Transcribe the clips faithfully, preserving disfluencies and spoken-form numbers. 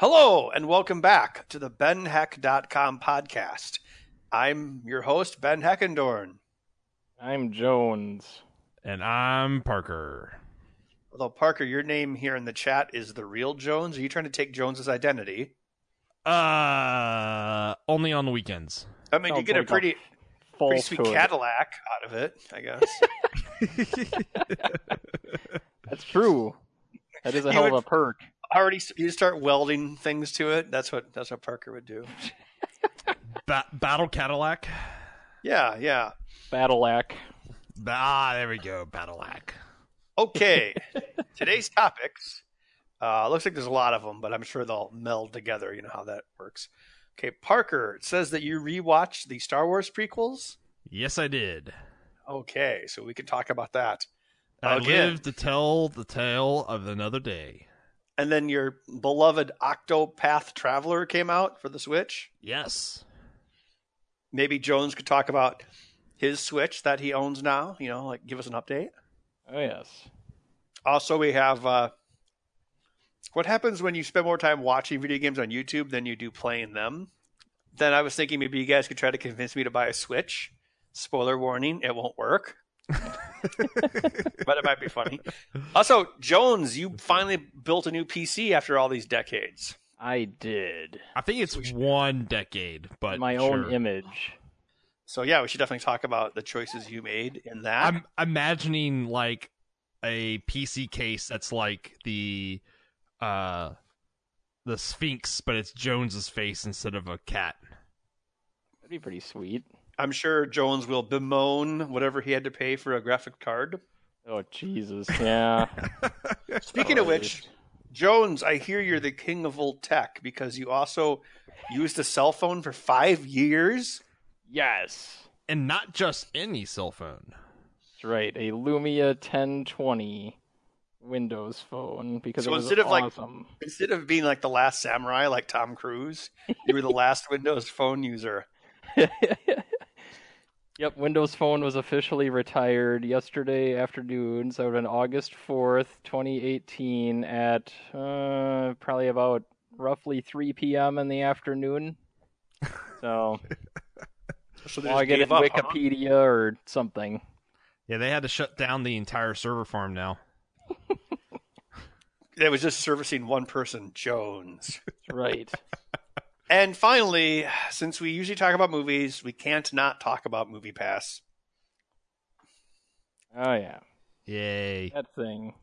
Hello, and welcome back to the Ben Heck dot com podcast. I'm your host, Ben Heckendorn. I'm Jones. And I'm Parker. Although, Parker, your name here in the chat is the real Jones. Are you trying to take Jones's identity? Uh, only on the weekends. I mean, you Sounds get a like a pretty, pretty sweet falsehood. Cadillac out of it, I guess. That's true. That is a You hell would- of a perk. Already, you start welding things to it. That's what that's what Parker would do. Ba- Battle Cadillac. Yeah, yeah. Battleac. Ah, there we go. Battleac. Okay, today's topics. Uh, looks like there's a lot of them, but I'm sure they'll meld together. You know how that works. Okay, Parker, it says that you rewatched the Star Wars prequels. Yes, I did. Okay, so we can talk about that. I Again. lived to tell the tale of another day. And then your beloved Octopath Traveler came out for the Switch. Yes. Maybe Jones could talk about his Switch that he owns now. You know, like give us an update. Oh, yes. Also, we have uh, what happens when you spend more time watching video games on YouTube than you do playing them. Then I was thinking maybe you guys could try to convince me to buy a Switch. Spoiler warning, it won't work. But it might be funny. Also, Jones, you finally built a new P C after all these decades. I did. I think it's one decade, but My sure. own image. So yeah, we should definitely talk about the choices you made in that. I'm imagining like a P C case that's like the uh the Sphinx, but it's Jones's face instead of a cat. That'd be pretty sweet. I'm sure Jones will bemoan whatever he had to pay for a graphic card. Oh, Jesus. Yeah. Speaking of which, Jones, I hear you're the king of old tech because you also used a cell phone for five years. Yes. And not just any cell phone. That's right. A Lumia ten twenty Windows phone because So it was instead of, like, awesome. Instead of being like the last samurai, like Tom Cruise, you were the last Windows phone user. Yep, Windows Phone was officially retired yesterday afternoon, so on August fourth, twenty eighteen, at uh, probably about roughly three p.m. in the afternoon. So, So they log just it in gave up, huh? Wikipedia or something. Yeah, they had to shut down the entire server farm now. It was just servicing one person, Jones. That's right. And finally, since we usually talk about movies, we can't not talk about Movie Pass. Oh, yeah. Yay. That thing.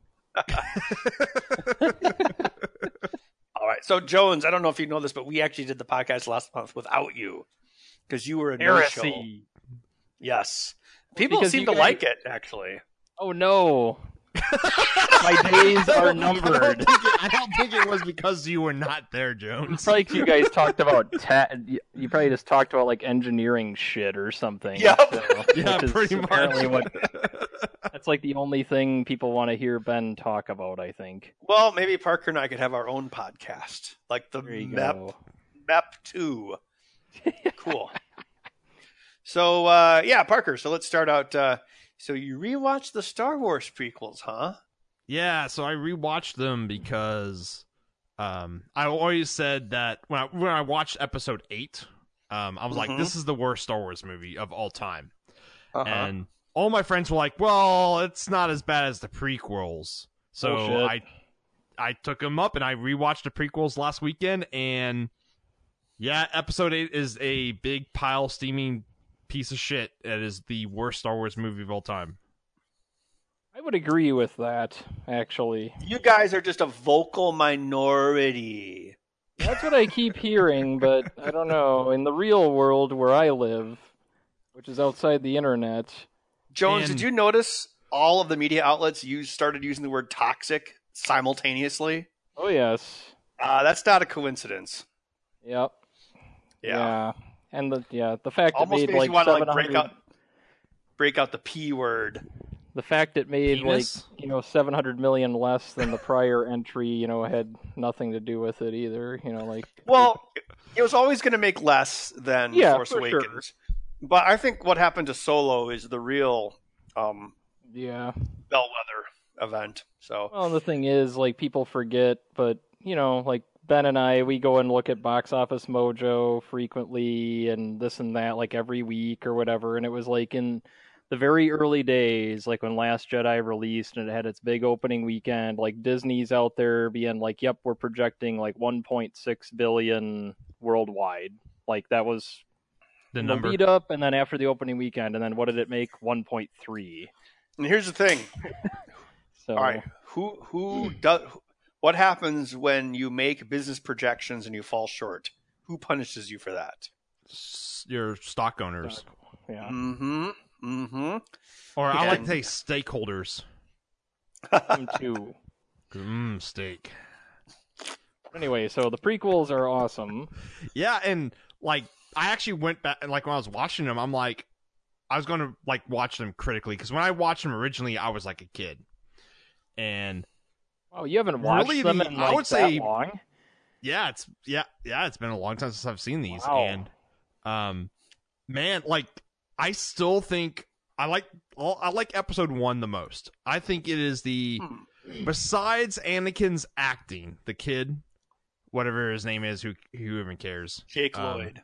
All right. So, Jones, I don't know if you know this, but we actually did the podcast last month without you because you were a no-show. Heresy. Yes. People Because seem you to guys- like it, actually. Oh, no. My days are I don't, numbered. think it, I don't think it was because you were not there, Jones. It's like you guys talked about, ta- you you probably just talked about like engineering shit or something. Yep. So, Yeah, which is pretty much. apparently what- that's like the only thing people want to hear Ben talk about, I think. Well, maybe Parker and I could have our own podcast, like the There you Map go. Map Two. Cool. So, uh, yeah, Parker. So let's start out. Uh, so you rewatched the Star Wars prequels, huh? Yeah, so I rewatched them because um, I always said that when I when I watched episode eight, um, I was Mhm. like, "This is the worst Star Wars movie of all time," Uh-huh. and all my friends were like, "Well, it's not as bad as the prequels." So Bullshit. I I took them up and I rewatched the prequels last weekend, and yeah, episode eight is a big pile steaming piece of shit. It is the worst Star Wars movie of all time. I would agree with that, actually. You guys are just a vocal minority. That's what I keep hearing, but I don't know. In the real world where I live, which is outside the internet, Jones, And- did you notice all of the media outlets use started using the word toxic simultaneously? oh yes, Uh, that's not a coincidence. yep, Yeah. yeah, and the yeah the fact it Almost made makes like you want to seven like break hundred. out break out the P word. The fact it made Penis? like you know seven hundred million less than the prior entry, you know, had nothing to do with it either. You know, like Well, it was always going to make less than Yeah, Force for sure. Awakens. But I think what happened to Solo is the real um, yeah. bellwether event. So Well, the thing is, like people forget, but you know, like Ben and I, we go and look at Box Office Mojo frequently and this and that, like every week or whatever. And it was like in the very early days, like when Last Jedi released and it had its big opening weekend, like Disney's out there being like, yep, we're projecting like one point six billion worldwide. Like that was The the number. lead up, and then after the opening weekend, and then what did it make? one point three. And here's the thing. So, All right, who who does what happens when you make business projections and you fall short? Who punishes you for that? S- Your stock owners, yeah. Mm-hmm. Mm-hmm. or I like to And- say stakeholders. Them too. Mmm, steak. Anyway, so the prequels are awesome. Yeah, and like I actually went back and like when I was watching them, I'm like, I was going to like watch them critically because when I watched them originally, I was like a kid, and Oh, you haven't watched Really, them the- in I like would that say- long? yeah, it's yeah, yeah, it's been a long time since I've seen these, Wow. and um, man, like I still think I like I like episode one the most. I think it is the Hmm. besides Anakin's acting, the kid, whatever his name is, who who even cares, Jake Um, Lloyd.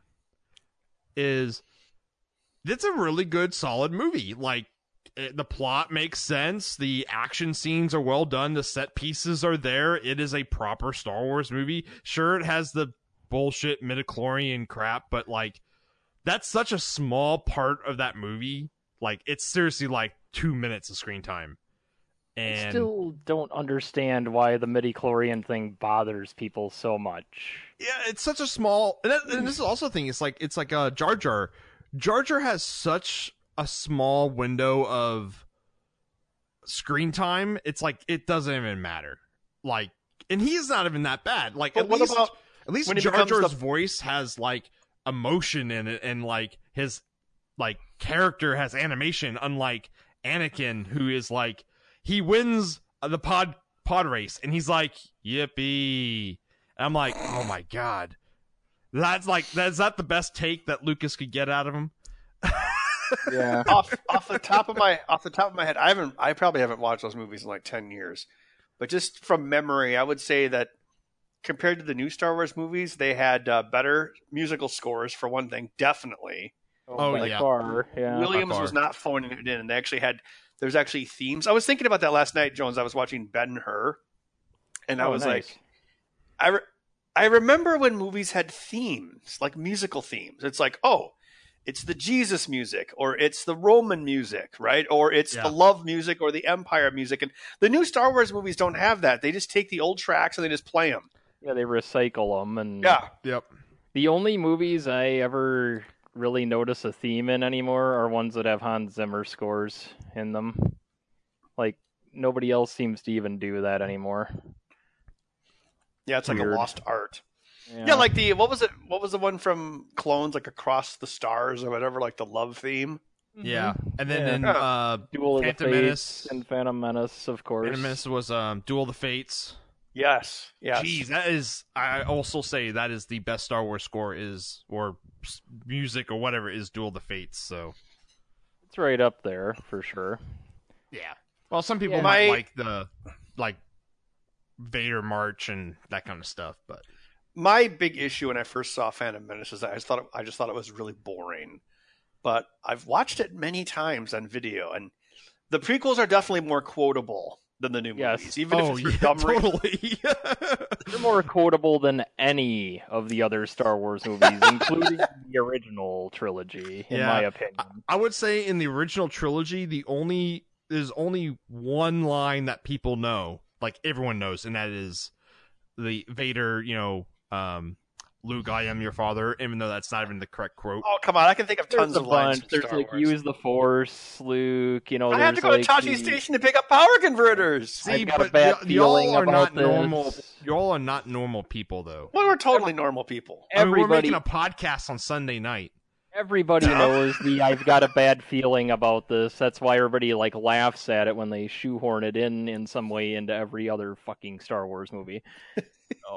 is it's a really good, solid movie. Like it, the plot makes sense, the action scenes are well done, the set pieces are there. It is a proper Star Wars movie. Sure, it has the bullshit midichlorian crap, but like that's such a small part of that movie. Like it's seriously like two minutes of screen time. And I still don't understand why the midichlorian thing bothers people so much. yeah, it's such a small. And, that, and this is also a thing. It's like it's like a uh, Jar Jar. Jar Jar has such a small window of screen time. It's like it doesn't even matter. Like, and he's not even that bad. Like, But at what least about at least when he Jar becomes Jar's the- voice has like emotion in it, and like his like character has animation. Unlike Anakin, who is like he wins the pod pod race, and he's like yippee. And I'm like, oh my god, that's like that's that the best take that Lucas could get out of him. Yeah. off off the top of my off the top of my head, I haven't I probably haven't watched those movies in like ten years. But just from memory, I would say that compared to the new Star Wars movies, they had uh, better musical scores for one thing, definitely. Oh, by yeah. far, yeah. Williams far. was not phoning it in, and they actually had there's actually themes. I was thinking about that last night, Jones. I was watching Ben-Hur, and I Oh, was nice. like, I re- I remember when movies had themes, like musical themes. It's like, oh, it's the Jesus music, or it's the Roman music, right? Or it's Yeah. the love music, or the Empire music. And the new Star Wars movies don't have that. They just take the old tracks and they just play them. Yeah, they recycle them, and Yeah. Yep. the only movies I ever really notice a theme in anymore are ones that have Hans Zimmer scores in them. Like nobody else seems to even do that anymore. Yeah, it's like Weird. a lost art. Yeah. like the what was it? What was the one from Clones, like Across the Stars or whatever, like the love theme? Yeah, and then Yeah. in uh, Duel of Phantom the Menace. Fates and Phantom Menace, of course. Phantom Menace was um, Duel of the Fates. Yes, yes. Jeez, that is. I also say that is the best Star Wars score is, or s- music or whatever is Duel of the Fates. So It's right up there for sure. yeah. Well, some people Yeah. might My- like the like Vader March and that kind of stuff, but My big issue when I first saw Phantom Menace is that I just thought it, I just thought it was really boring. But I've watched it many times on video, and the prequels are definitely more quotable than the new Yes. movies, even oh if it's for yeah, dumb reasons. totally. They're more quotable than any of the other Star Wars movies, including the original trilogy, in Yeah. my opinion. I would say in the original trilogy, the only there's only one line that people know, like everyone knows, and that is the Vader, you know, um, Luke, I am your father, even though that's not even the correct quote. Oh, come on. I can think of tons There's a of lines bunch. from There's Star like Wars. use the Force, Luke. You know, I had there's to go like to Tachi the- Station to pick up power converters. See, I've got a but bad y- y'all feeling are about not normal. this. Y'all are not normal people, though. Well, we're totally normal people. I mean, we're Everybody, making a podcast on Sunday night. everybody knows the I've got a bad feeling about this. That's why everybody like laughs at it when they shoehorn it in in some way into every other fucking Star Wars movie. So,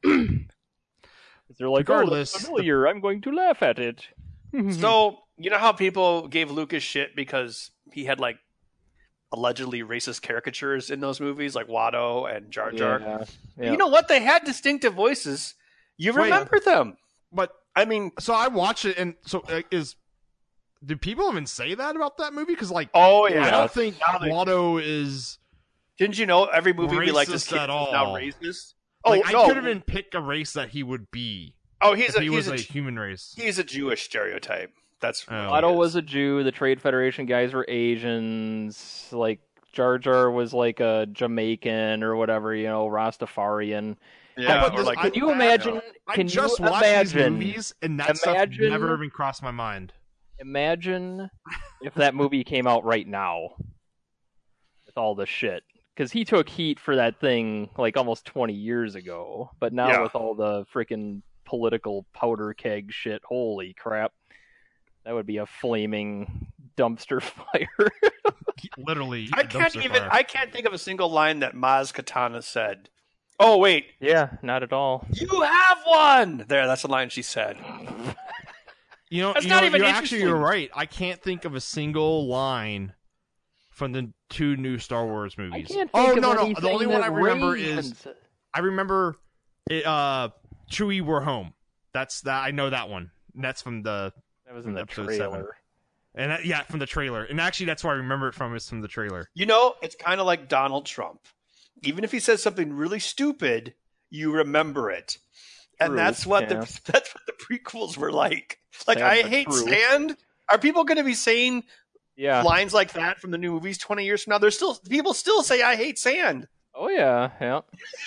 they're like, Regardless, oh, that's familiar. I'm going to laugh at it. So, you know how people gave Lucas shit because he had like allegedly racist caricatures in those movies, like Watto and Jar Jar. Yeah. Yeah. You know what? They had distinctive voices. You Wait. remember them. But I mean, so I watched it, and so uh, is do people even say that about that movie? Because like, oh I yeah. don't think Now they- Watto is. Didn't you know every movie we like this Racist kid at is all. now racist? Oh Like, no. I could even pick a race that he would be. Oh, he's If a he he's was a, a human race. he's a Jewish stereotype. That's Oh. what Otto it is. was a Jew. The Trade Federation guys were Asians. Like Jar Jar was like a Jamaican or whatever, you know, Rastafarian. yeah. but or this- like, I- Can you imagine? I Can just you watched imagine? these movies, and that stuff imagine- never even crossed my mind. Imagine if that movie came out right now with all the shit. Because he took heat for that thing like almost twenty years ago. But now Yeah. with all the freaking political powder keg shit, holy crap. That would be a flaming dumpster fire. Literally, I a can't dumpster even fire. I can't think of a single line that Maz Katana said. Oh wait, Yeah, not at all. you have one. There, that's the line she said. You know, That's you not know, even you're actually you're interesting. right. I can't think of a single line from the two new Star Wars I movies. can't think oh of no, no. anything The only one that I remember rains. is I remember it, uh, Chewie, we're home. That's that. I know that one. And that's from the That was in the Episode trailer. seven. and that, yeah, from the trailer. And actually, that's where I remember it from. Is from the trailer. You know, it's kind of like Donald Trump. Even if he says something really stupid, you remember it. And True, that's what yeah. the that's what the prequels were like. Like, Sad I but hate true. sand. Are people going to be saying Yeah. lines like that from the new movies twenty years from now? There's still people still say I hate sand. Oh yeah, yeah.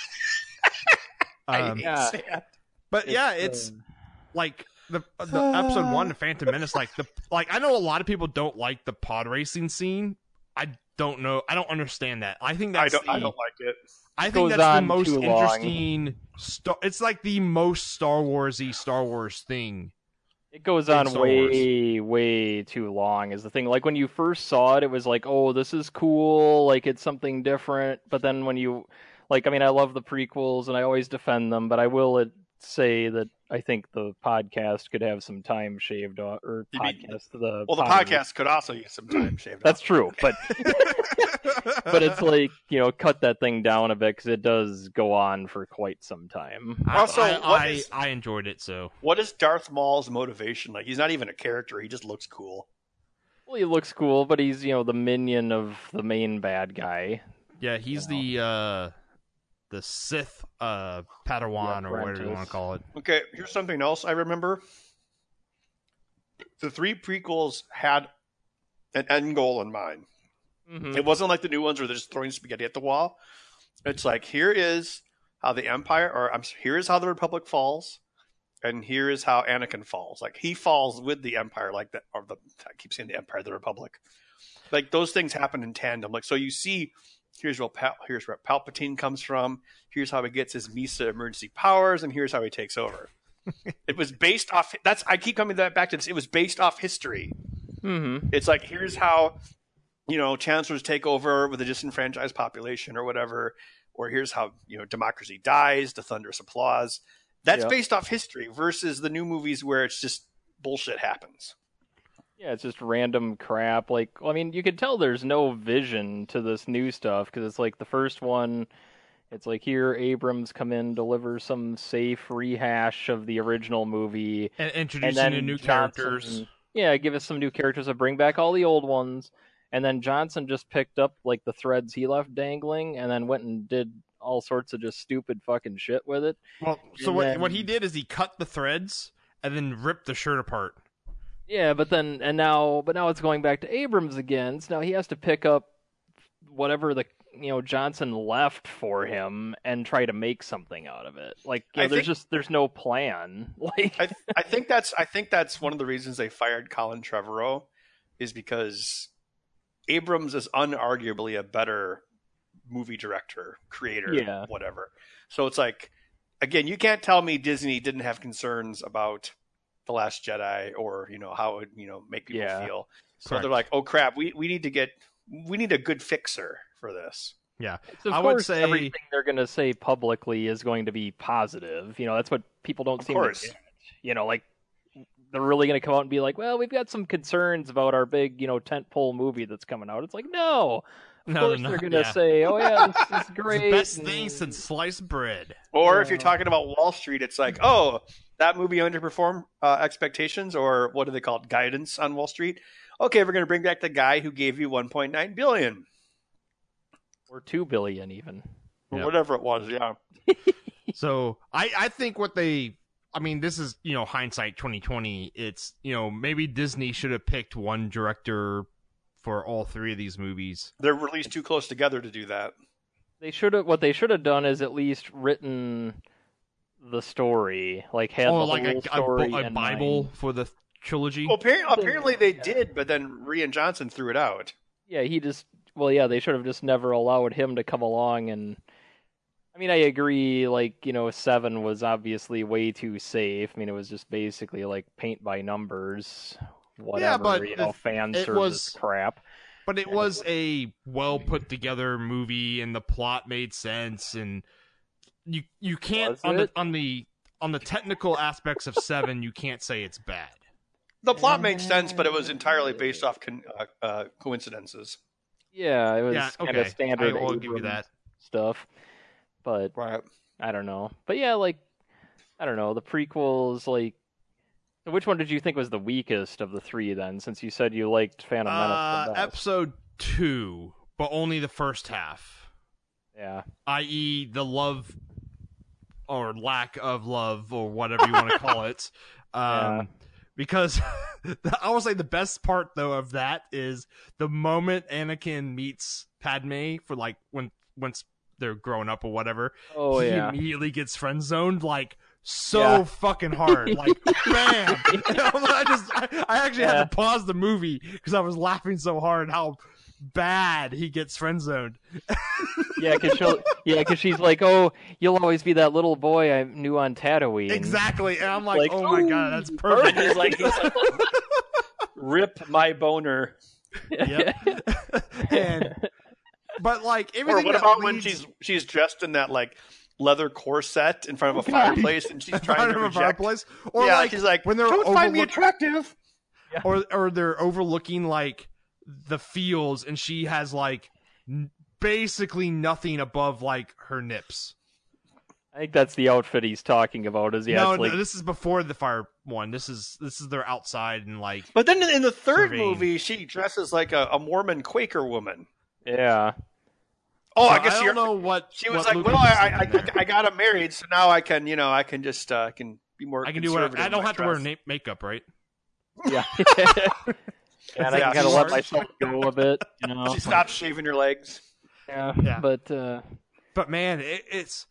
I Um, hate yeah. sand. but yeah, it's uh, like the the episode one, the Phantom Menace. Like the like, I know a lot of people don't like the pod racing scene. I don't know. I don't understand that. I think I that's don't the, I don't like it. I think Goes that's the on most too long. interesting. Star, it's like the most Star Warsy Star Wars thing. It goes in on Star way, way too long is the thing. Like when you first saw it, it was like, oh, this is cool, like it's something different. But then when you, like, I mean, I love the prequels and I always defend them, but I will uh, say that I think the podcast could have some time shaved off, or You mean- podcast, the Well, the pod- podcast could also use some time shaved That's off. true, but but it's like, you know, cut that thing down a bit because it does go on for quite some time. Also, I, what I, is- I enjoyed it so. What is Darth Maul's motivation? Like, he's not even a character. He just looks cool. Well, he looks cool, but he's, you know, the minion of the main bad guy. Yeah, he's You the uh the Sith uh Padawan Yeah, or whatever you apprentice. want to call it. Okay, here's something else I remember. The three prequels had an end goal in mind. Mm-hmm. It wasn't like the new ones where they're just throwing spaghetti at the wall. It's like, here is how the Empire, or I'm sorry, here is how the Republic falls, and here is how Anakin falls. Like, he falls with the Empire, like that, or the I keep saying the Empire, the Republic. Like, those things happen in tandem. Like, so you see, here's where Pal- here's where Palpatine comes from. Here's how he gets his Misa emergency powers, and here's how he takes over. It was based off. That's I keep coming back to this. It was based off history. Mm-hmm. It's like, here's how, you know, chancellors take over with a disenfranchised population or whatever, or here's how, you know, democracy dies, the thunderous applause. That's Yep. based off history versus the new movies where it's just bullshit happens. Yeah, it's just random crap. Like, I mean, you could tell there's no vision to this new stuff because it's like the first one. It's like here, Abrams come in, deliver some safe rehash of the original movie, And and introducing then the new Johnson- characters. Yeah, give us some new characters and bring back all the old ones. And then Johnson just picked up like the threads he left dangling, and then went and did all sorts of just stupid fucking shit with it. Well, so And what then- what he did is he cut the threads and then ripped the shirt apart. Yeah, but then and now, but now it's going back to Abrams again. So now he has to pick up whatever the you know Johnson left for him and try to make something out of it. Like, you know, I there's think- just there's no plan. Like, I, I think that's I think that's one of the reasons they fired Colin Trevorrow, is because Abrams is unarguably a better movie director, creator, Yeah. whatever. So it's like, again, you can't tell me Disney didn't have concerns about The Last Jedi, or, you know, how it would, you know, make people Yeah. feel. So Correct. they're like, oh crap, we, we need to get we need a good fixer for this. Yeah, of I would course, say- everything they're going to say publicly is going to be positive. You know, that's what people don't Of seem course. to get. You know, like they're really going to come out and be like, "Well, we've got some concerns about our big, you know, tentpole movie that's coming out." It's like, no, Of No, course they're they're not, gonna yeah. say, "Oh yeah, this is It's the great." best and- thing since sliced bread. Or if you're Yeah. talking about Wall Street, it's like, oh, that movie underperformed uh, expectations, or what do they call it, guidance on Wall Street. Okay, we're going to bring back the guy who gave you one point nine billion, or two billion even. or Yeah. whatever it was. Yeah, So I, I think what they, I mean, this is, you know, hindsight twenty twenty. It's, you know, maybe Disney should have picked one director for all three of these movies. they're released too close together to do that. They should have. What they should have done is at least written the story, like had Oh, the like whole a, a, story bo- a in Bible mind. for the trilogy. Well, apparently, apparently they Yeah. did, but then Rian Johnson threw it out. Yeah, he just. Well, yeah, they should have just never allowed him to come along and. I mean, I agree. Like, you know, Seven was obviously way too safe. I mean, it was just basically like paint by numbers, whatever. but you know, it- fan it service was- crap. But it was a well put together movie, and the plot made sense, and you you can't Was on the it? on the on the technical aspects of Seven, you can't say it's bad. The plot made sense, but it was entirely based off con- uh, uh, coincidences. Yeah, it was Yeah, kind okay, of standard I will give you Abrams that. stuff. But Right. I don't know. But yeah, like I don't know. The prequels, like, which one did you think was the weakest of the three? Then, since you said you liked Phantom Menace Uh, the best. episode two, but only the first half, Yeah, that is, the love or lack of love, or whatever you want to call it. Um, Yeah. Because I will say the best part though of that is the moment Anakin meets Padme for like when once they're growing up or whatever. Oh he yeah. immediately gets friend zoned like so Yeah. fucking hard, like bam. I just I, I actually Yeah. had to pause the movie because I was laughing so hard how bad he gets friend zoned. Yeah, because she'll. Yeah, because she's like, "Oh, you'll always be that little boy I knew on Tatooine." Exactly, and I'm like, Like, oh my god, that's And perfect. he's like, he's like, rip my boner. Yep. and but like Or everything. what that about when leads- she's she's dressed in that like leather corset in front of a God. fireplace and she's in trying front to of a reject? fireplace, or yeah, like she's like, when they're don't find me overlook- attractive. or or they're overlooking like the fields, and she has like n- basically nothing above like her nips. I think that's the outfit he's talking about. Is yeah, no, it's like no, this is before the fire one. This is this is their outside and like But then in the third Surveying. movie, she dresses like a, a Mormon Quaker woman. yeah. Oh, So I guess I you're. don't know what She was what like, Lucas "Well, is I, I, thinking there. I, I got him married, so now I can, you know, I can just, uh, I can be more. I can do whatever. conservative I in don't my have to wear dress." na- makeup, right? Yeah. And I Yeah, can kind of she's- let myself go a bit, you know. She stopped shaving her legs. Yeah. Yeah. But uh, But man, it, it's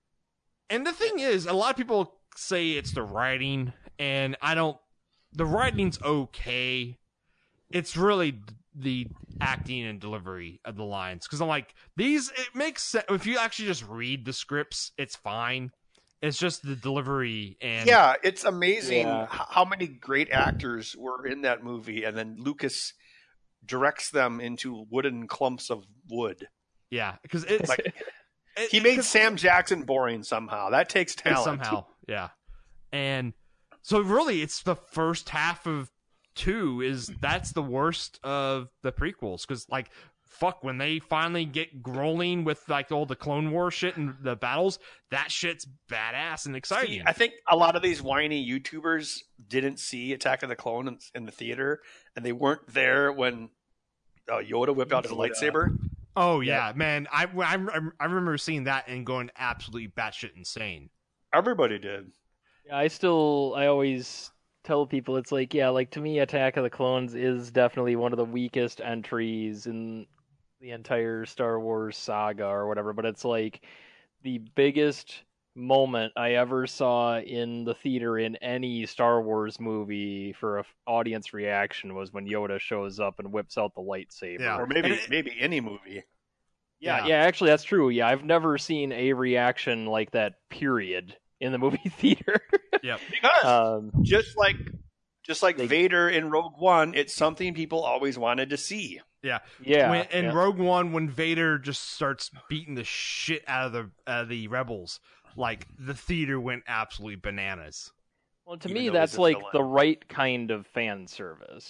and the thing is, a lot of people say it's the writing, and I don't. The writing's okay. It's really the acting and delivery of the lines, because I'm like, these. It makes sense if you actually just read the scripts. It's fine. It's just the delivery and Yeah, it's amazing Yeah. h- how many great actors were in that movie, and then Lucas directs them into wooden clumps of wood. yeah, because it's Like, it- He made 'cause- Sam Jackson boring somehow. That takes talent. somehow, yeah. And so really, it's the first half of two is that's the worst of the prequels, because like fuck, when they finally get rolling with like all the Clone War shit and the battles, that shit's badass and exciting. See, I think a lot of these whiny YouTubers didn't see Attack of the Clones in, in the theater, and they weren't there when uh, Yoda whipped out his Yoda. lightsaber. oh yeah, man, I, I I remember seeing that and going absolutely batshit insane. Everybody did. yeah, I still, I always tell people it's like, yeah, like to me, Attack of the Clones is definitely one of the weakest entries in the entire Star Wars saga or whatever. But it's like the biggest moment I ever saw in the theater in any Star Wars movie for a f- audience reaction was when Yoda shows up and whips out the lightsaber. Yeah. Or maybe And it- maybe any movie. Yeah, Yeah. yeah, actually, that's true. Yeah, I've never seen a reaction like that. Period in the movie theater. Because um, just like just like They- Vader in Rogue One, it's something people always wanted to see. yeah, when, in yeah. Rogue One, when Vader just starts beating the shit out of the uh, the rebels, like the theater went absolutely bananas. Well, to even me, though that's he's a like villain. the right kind of fan service.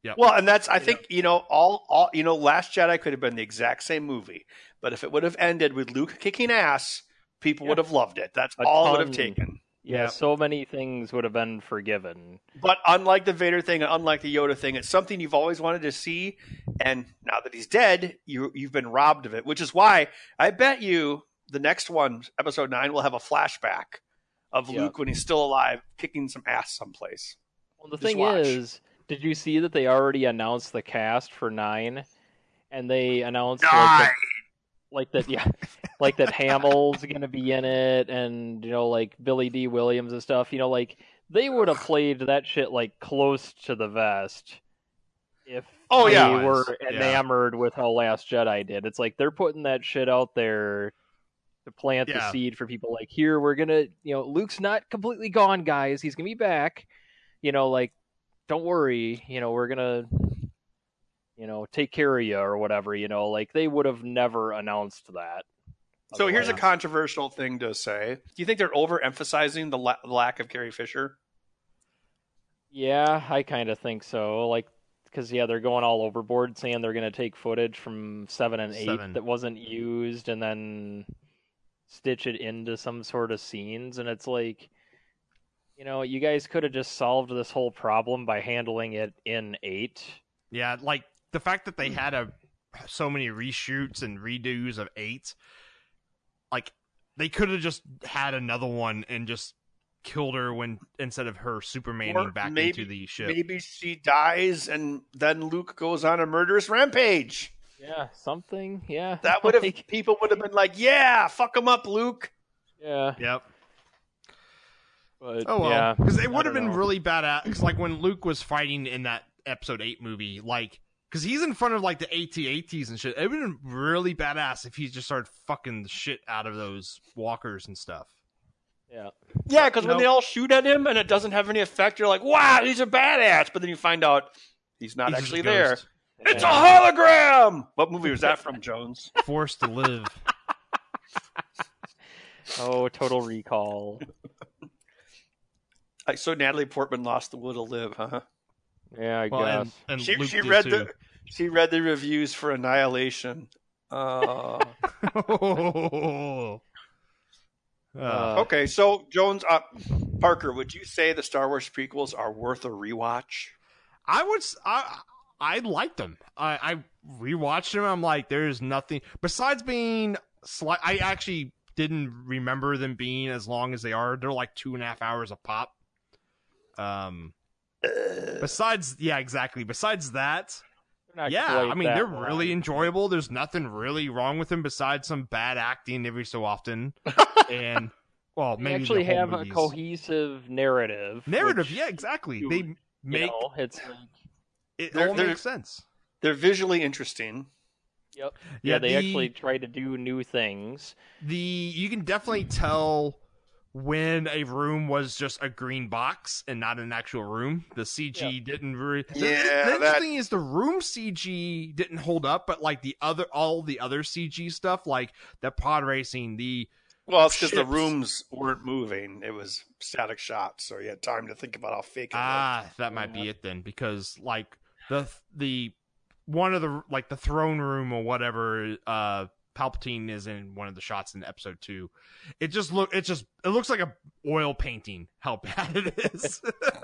Yep. Well, and that's I think you know all all you know Last Jedi could have been the exact same movie, but if it would have ended with Luke kicking ass, people Yeah. would have loved it. That's A all it would have ton. taken. Yeah, Yeah. so many things would have been forgiven. But unlike the Vader thing, and unlike the Yoda thing, it's something you've always wanted to see, and now that he's dead, you you've been robbed of it. Which is why I bet you the next one, Episode Nine, will have a flashback of Yeah. Luke when he's still alive, kicking some ass someplace. Well, the Just thing watch. is, did you see that they already announced the cast for nine, and they announced like, Nine. that, like that, yeah, like that Hamill's gonna be in it, and you know, like Billy D. Williams and stuff. You know, like they would have played that shit like close to the vest if Oh, they yeah. were Yeah. enamored with how Last Jedi did. It's like they're putting that shit out there to plant the Yeah. seed for people. Like, here we're gonna, you know, Luke's not completely gone, guys. He's gonna be back. You know, like, don't worry. You know, we're gonna, you know, take care of you or whatever. You know, like they would have never announced that. So here's a otherwise. controversial thing to say. Do you think they're overemphasizing the la- lack of Carrie Fisher? Yeah, I kind of think so. Like, because yeah, they're going all overboard, saying they're gonna take footage from seven and eight Seven. that wasn't used, and then stitch it into some sort of scenes, and it's like, you know, you guys could have just solved this whole problem by handling it in eight. Yeah, like the fact that they had a so many reshoots and redos of eight, like they could have just had another one and just killed her when instead of her Supermaning Or back maybe- into the ship. Maybe she dies and then Luke goes on a murderous rampage. Yeah, something. Yeah, That would have like, people would have been like, "Yeah, fuck him up, Luke." yeah, Yep. but Oh well, yeah, because it I would have don't been know. really bad at because like when Luke was fighting in that Episode Eight movie, like because he's in front of like the A T A Ts and shit. It would have been really badass if he just started fucking the shit out of those walkers and stuff. Yeah, Yeah, because when Nope. they all shoot at him and it doesn't have any effect, you're like, "Wow, he's a badass." But then you find out he's not He's just actually a there. ghost. It's a Yeah. hologram. What movie was that from, Jones? Forced to live. Oh, Total Recall. I so Natalie Portman lost the will to live, huh? Yeah, I Well, guess. and, and She, Luke she did read too. the she read the reviews for Annihilation. Uh, Uh, Uh, okay, so Jones, uh, Parker, would you say the Star Wars prequels are worth a rewatch? I would. s- I I liked them. I I rewatched them. I'm like, there's nothing besides being slight. I actually didn't remember them being as long as they are. They're like two and a half hours a pop. Um. Besides, yeah, exactly. Besides that, They're not yeah, quite I mean that they're long. really enjoyable. There's nothing really wrong with them besides some bad acting every so often, and well, They maybe actually the whole have movies. a cohesive narrative. narrative. which, Yeah, exactly. you- They you make know, it's like, it They're- all they're- makes sense. They're visually interesting. yep. Yeah, Yeah, they the- actually try to do new things. the you can definitely tell when a room was just a green box and not an actual room. The C G Yeah. didn't really. the- Yeah, the, that- interesting thing is the room C G didn't hold up, but like the other, all the other C G stuff, like the pod racing, the Well, it's because the Ships. rooms weren't moving; it was static shots, so you had time to think about how fake it was. ah, that might be it then, because like the the one of the like the throne room or whatever, uh. Palpatine is in one of the shots in episode two. It just look it just it looks like a oil painting how bad it is.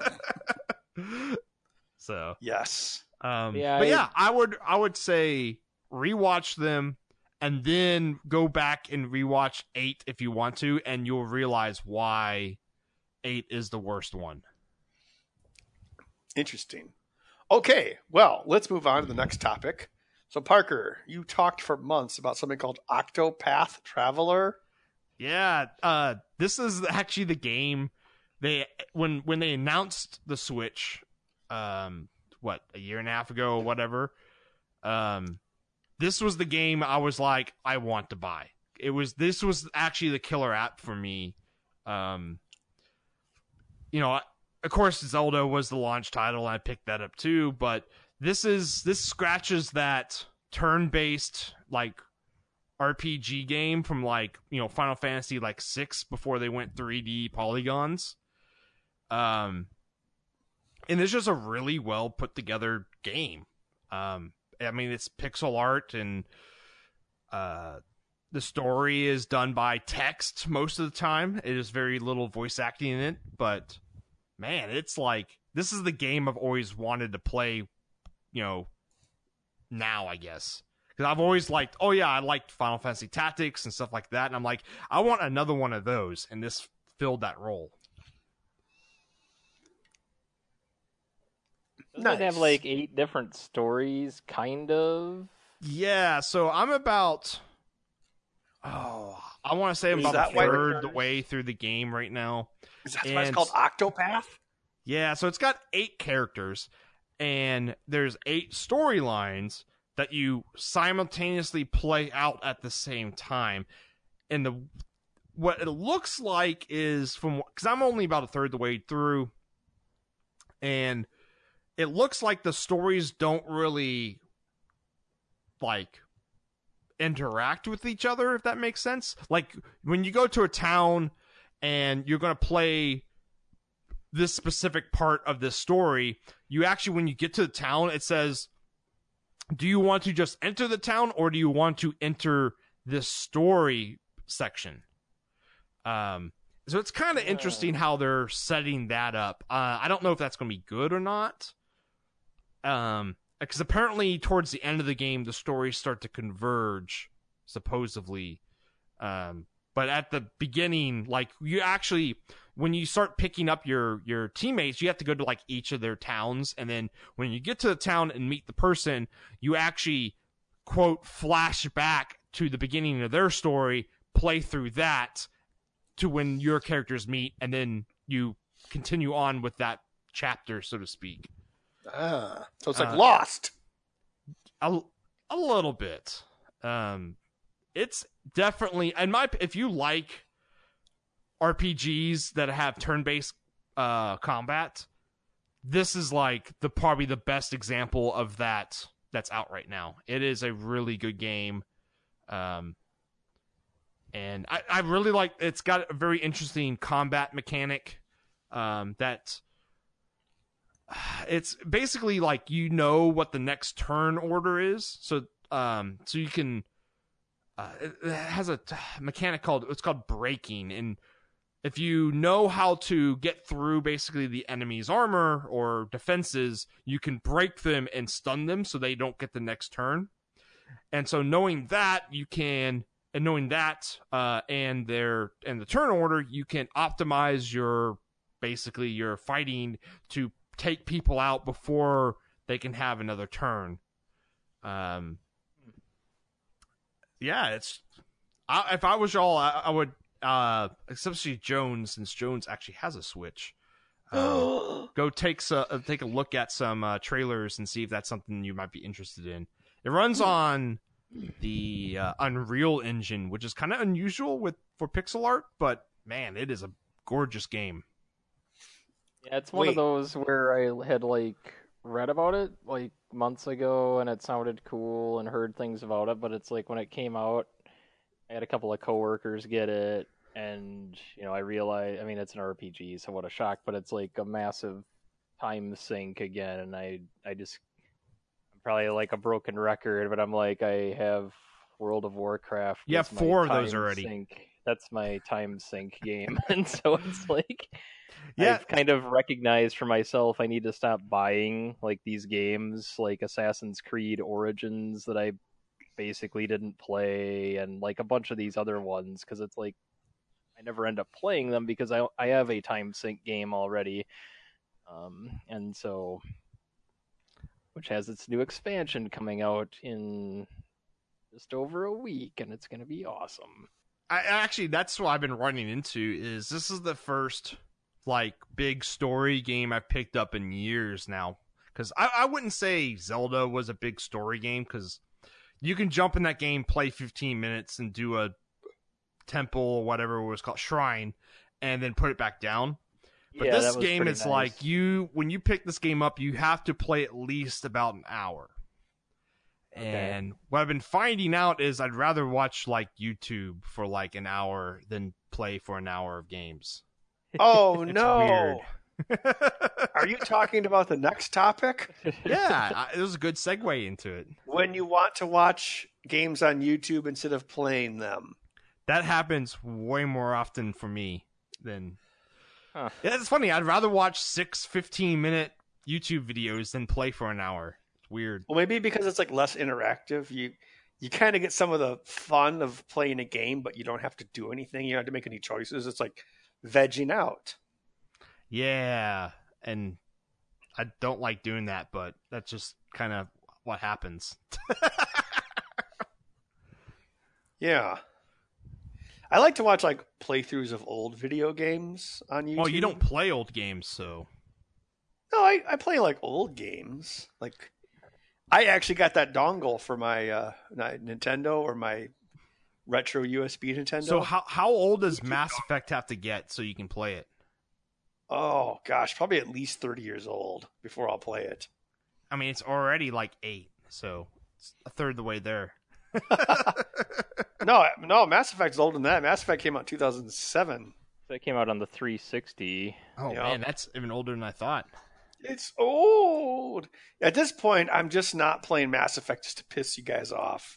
So Yes. um Yeah, but I- yeah, I would I would say rewatch them and then go back and rewatch eight if you want to, and you'll realize why eight is the worst one. Interesting. Okay, well, let's move on to the next topic. So, Parker, you talked for months about something called Octopath Traveler. Yeah, uh, this is actually the game they when when they announced the Switch, um, what a year and a half ago or whatever. Um, this was the game I was like, I want to buy. It was this was actually the killer app for me. Um, you know, of course, Zelda was the launch title. And I picked that up too, but this is this scratches that turn-based like R P G game from like, you know, Final Fantasy like six before they went three D polygons. Um and it's just a really well put together game. Um, I mean, it's pixel art, and uh, the story is done by text most of the time. It is very little voice acting in it, but man, it's like this is the game I've always wanted to play. You know, now I guess because I've always liked. Oh yeah, I liked Final Fantasy Tactics and stuff like that, and I'm like, I want another one of those, and this filled that role. Doesn't Nice. it have like eight different stories, kind of? Yeah, so I'm about, oh, I want to say I'm Is about that a why- third the way through the game right now. Is that why it's And- called Octopath? Yeah, so it's got eight characters, and there's eight storylines that you simultaneously play out at the same time. And the what it looks like is from because I'm only about a third the way through, and it looks like the stories don't really like interact with each other, if that makes sense. Like when you go to a town and you're going to play this specific part of this story, you actually, when you get to the town, it says, do you want to just enter the town or do you want to enter this story section? Um, so it's kind of Yeah. interesting how they're setting that up. Uh, I don't know if that's going to be good or not. Um, because apparently towards the end of the game, the stories start to converge, supposedly. Um, but at the beginning, like you actually, when you start picking up your, your teammates, you have to go to like each of their towns. And then when you get to the town and meet the person, you actually quote flash back to the beginning of their story, play through that to when your characters meet. And then you continue on with that chapter, so to speak. Ah, so it's like Uh, Lost. A, a little bit. Um, it's definitely, and my if you like R P Gs that have turn-based uh, combat, this is like the probably the best example of that that's out right now. It is a really good game, um, and I, I really like. It's got a very interesting combat mechanic um, that. It's basically like you know what the next turn order is, so um, so you can. Uh, it, it has a t- mechanic called it's called breaking, and if you know how to get through basically the enemy's armor or defenses, you can break them and stun them so they don't get the next turn. And so knowing that, you can and knowing that uh, and their and the turn order, you can optimize your basically your fighting to take people out before they can have another turn. Um, yeah, it's. I, if I was y'all, I, I would, uh, especially Jones, since Jones actually has a Switch. Uh, go take so, uh, take a look at some uh, trailers and see if that's something you might be interested in. It runs on the uh, Unreal Engine, which is kind of unusual with for pixel art, but man, it is a gorgeous game. Yeah, it's one Wait. of those where I had like read about it like months ago and it sounded cool and heard things about it, but it's like when it came out, I had a couple of coworkers get it, and you know I realized, I mean it's an R P G, so what a shock, but it's like a massive time sink again, and I I just I'm probably like a broken record, but I'm like I have World of Warcraft. You have as my four of those time already. Sink. That's my time sink game, and so it's like. Yeah. I've kind of recognized for myself I need to stop buying like these games like Assassin's Creed Origins that I basically didn't play, and like a bunch of these other ones, because it's like I never end up playing them because I I have a time sink game already, um, and so which has its new expansion coming out in just over a week, and it's gonna be awesome. I actually, that's what I've been running into. Is this is the first like big story game I've picked up in years now? Because I, I wouldn't say Zelda was a big story game, because you can jump in that game, play fifteen minutes, and do a temple or whatever it was called, shrine, and then put it back down. But Yeah, this that was game pretty is nice. like you when you pick this game up, you have to play at least about an hour. Okay. And what I've been finding out is I'd rather watch like YouTube for like an hour than play for an hour of games. Oh It's no! weird. Are you talking about the next topic? Yeah, I, it was a good segue into it. When you want to watch games on YouTube instead of playing them. That happens way more often for me than... Huh. Yeah, it's funny. I'd rather watch six fifteen-minute YouTube videos than play for an hour. It's weird. Well, maybe because it's like less interactive. You you kind of get some of the fun of playing a game, but you don't have to do anything. You don't have to make any choices. It's like vegging out. Yeah, and I don't like doing that, but that's just kind of what happens. Yeah. I like to watch like playthroughs of old video games on YouTube. Well, you don't play old games, so... No, I, I play like old games. Like, I actually got that dongle for my uh, Nintendo or my retro U S B Nintendo. So how how old does Mass Effect have to get so you can play it? Oh gosh, probably at least thirty years old before I'll play it. I mean, it's already like eight, so it's a third of the way there. no, no, Mass Effect's older than that. Mass Effect came out in two thousand seven. That came out on the three sixty. Oh Yeah. man, that's even older than I thought. It's old. At this point, I'm just not playing Mass Effect just to piss you guys off.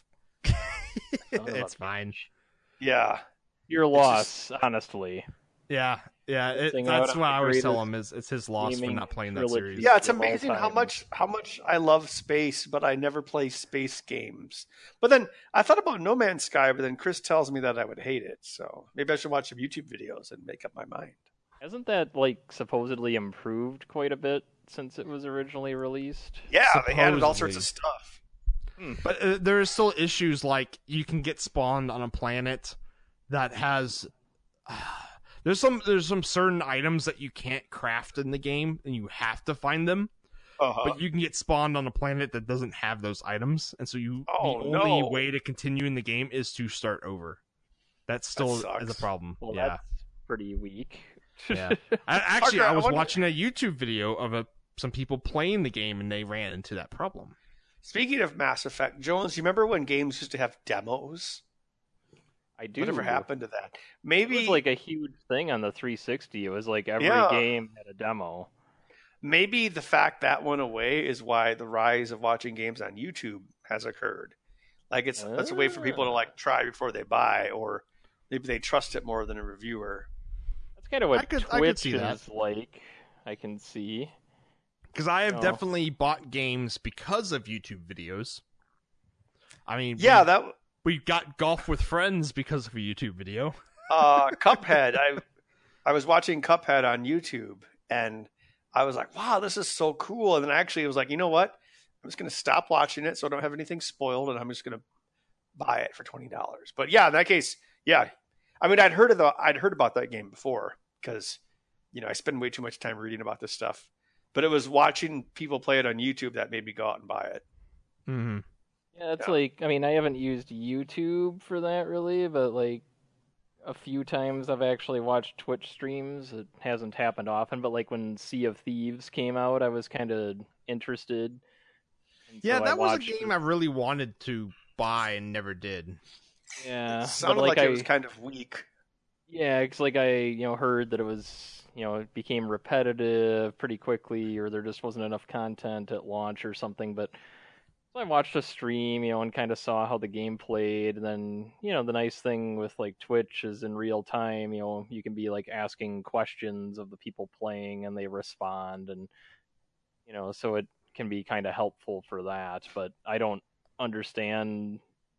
It's fine. Yeah. Your loss, honestly. Yeah, yeah. It, Missing that's out on what the I always tell greatest him is it's his loss for gaming not playing that trilogy. series. Yeah, it's Of all amazing how time. much how much I love space, but I never play space games. But then I thought about No Man's Sky, but then Chris tells me that I would hate it. So maybe I should watch some YouTube videos and make up my mind. Hasn't that like supposedly improved quite a bit since it was originally released? Yeah, they added all sorts of Supposedly. stuff. But uh, there are still issues like you can get spawned on a planet that has uh, there's some there's some certain items that you can't craft in the game and you have to find them. Uh-huh. But you can get spawned on a planet that doesn't have those items, and so you Oh, the only no. way to continue in the game is to start over. That still sucks. is a problem. Well, yeah, that's pretty weak. yeah. I, actually, Parker, I I was wonder- watching a YouTube video of a some people playing the game, and they ran into that problem. Speaking of Mass Effect, Jones, you remember when games used to have demos? I do. Whatever happened to that? It Maybe was like a huge thing on the three sixty. It was like every Yeah. game had a demo. maybe the fact that went away is why the rise of watching games on YouTube has occurred. Like it's it's a way for people to like try before they buy, or maybe they trust it more than a reviewer. That's kind of what I could- I could Twitch see is that. like. I can see. Because I have No. definitely bought games because of YouTube videos. I mean, Yeah, we, that we got Golf with Friends because of a YouTube video. uh, Cuphead. I I was watching Cuphead on YouTube, and I was like, "Wow, this is so cool!" And then actually, I was like, "You know what? I'm just going to stop watching it so I don't have anything spoiled, and I'm just going to buy it for twenty dollars." But yeah, in that case, yeah. I mean, I'd heard of the I'd heard about that game before because you know I spend way too much time reading about this stuff. But it was watching people play it on YouTube that made me go out and buy it. Mm-hmm. Yeah, it's Yeah. like, I mean, I haven't used YouTube for that really, but like a few times I've actually watched Twitch streams. It hasn't happened often, but like when Sea of Thieves came out, I was kind of interested. And Yeah, so I that was a watched game it. I really wanted to buy and never did. Yeah, It but sounded like like, I, it was kind of weak. yeah, it's like I, you know, heard that it was, you know, it became repetitive pretty quickly, or there just wasn't enough content at launch or something. But so I watched a stream, you know, and kind of saw how the game played. And then, you know, the nice thing with like Twitch is in real time, you know, you can be like asking questions of the people playing, and they respond, and you know, so it can be kind of helpful for that. But I don't understand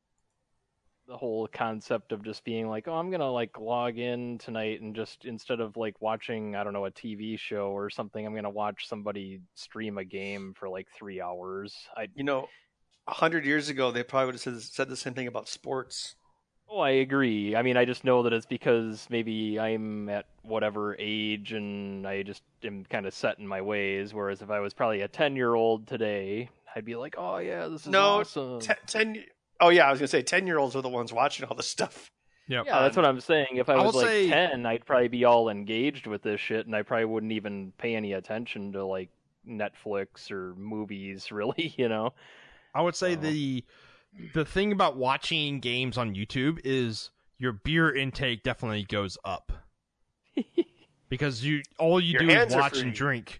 the whole concept of just being like, oh, I'm gonna like log in tonight and just instead of like watching, I don't know, a T V show or something, I'm gonna watch somebody stream a game for like three hours. I You know, a hundred years ago, they probably would have said, said the same thing about sports. oh, I agree. I mean, I just know that it's because maybe I'm at whatever age and I just am kind of set in my ways. Whereas if I was probably a ten year old today, I'd be like, oh yeah, this is No, awesome. Ten, ten Oh yeah, I was gonna say ten year olds are the ones watching all this stuff. Yep. Yeah, that's what I'm saying. If I I was will like say- ten, I'd probably be all engaged with this shit, and I probably wouldn't even pay any attention to like Netflix or movies, really. You know? I would say Oh. the the thing about watching games on YouTube is your beer intake definitely goes up. because you all you Your do hands is are watch free. and drink.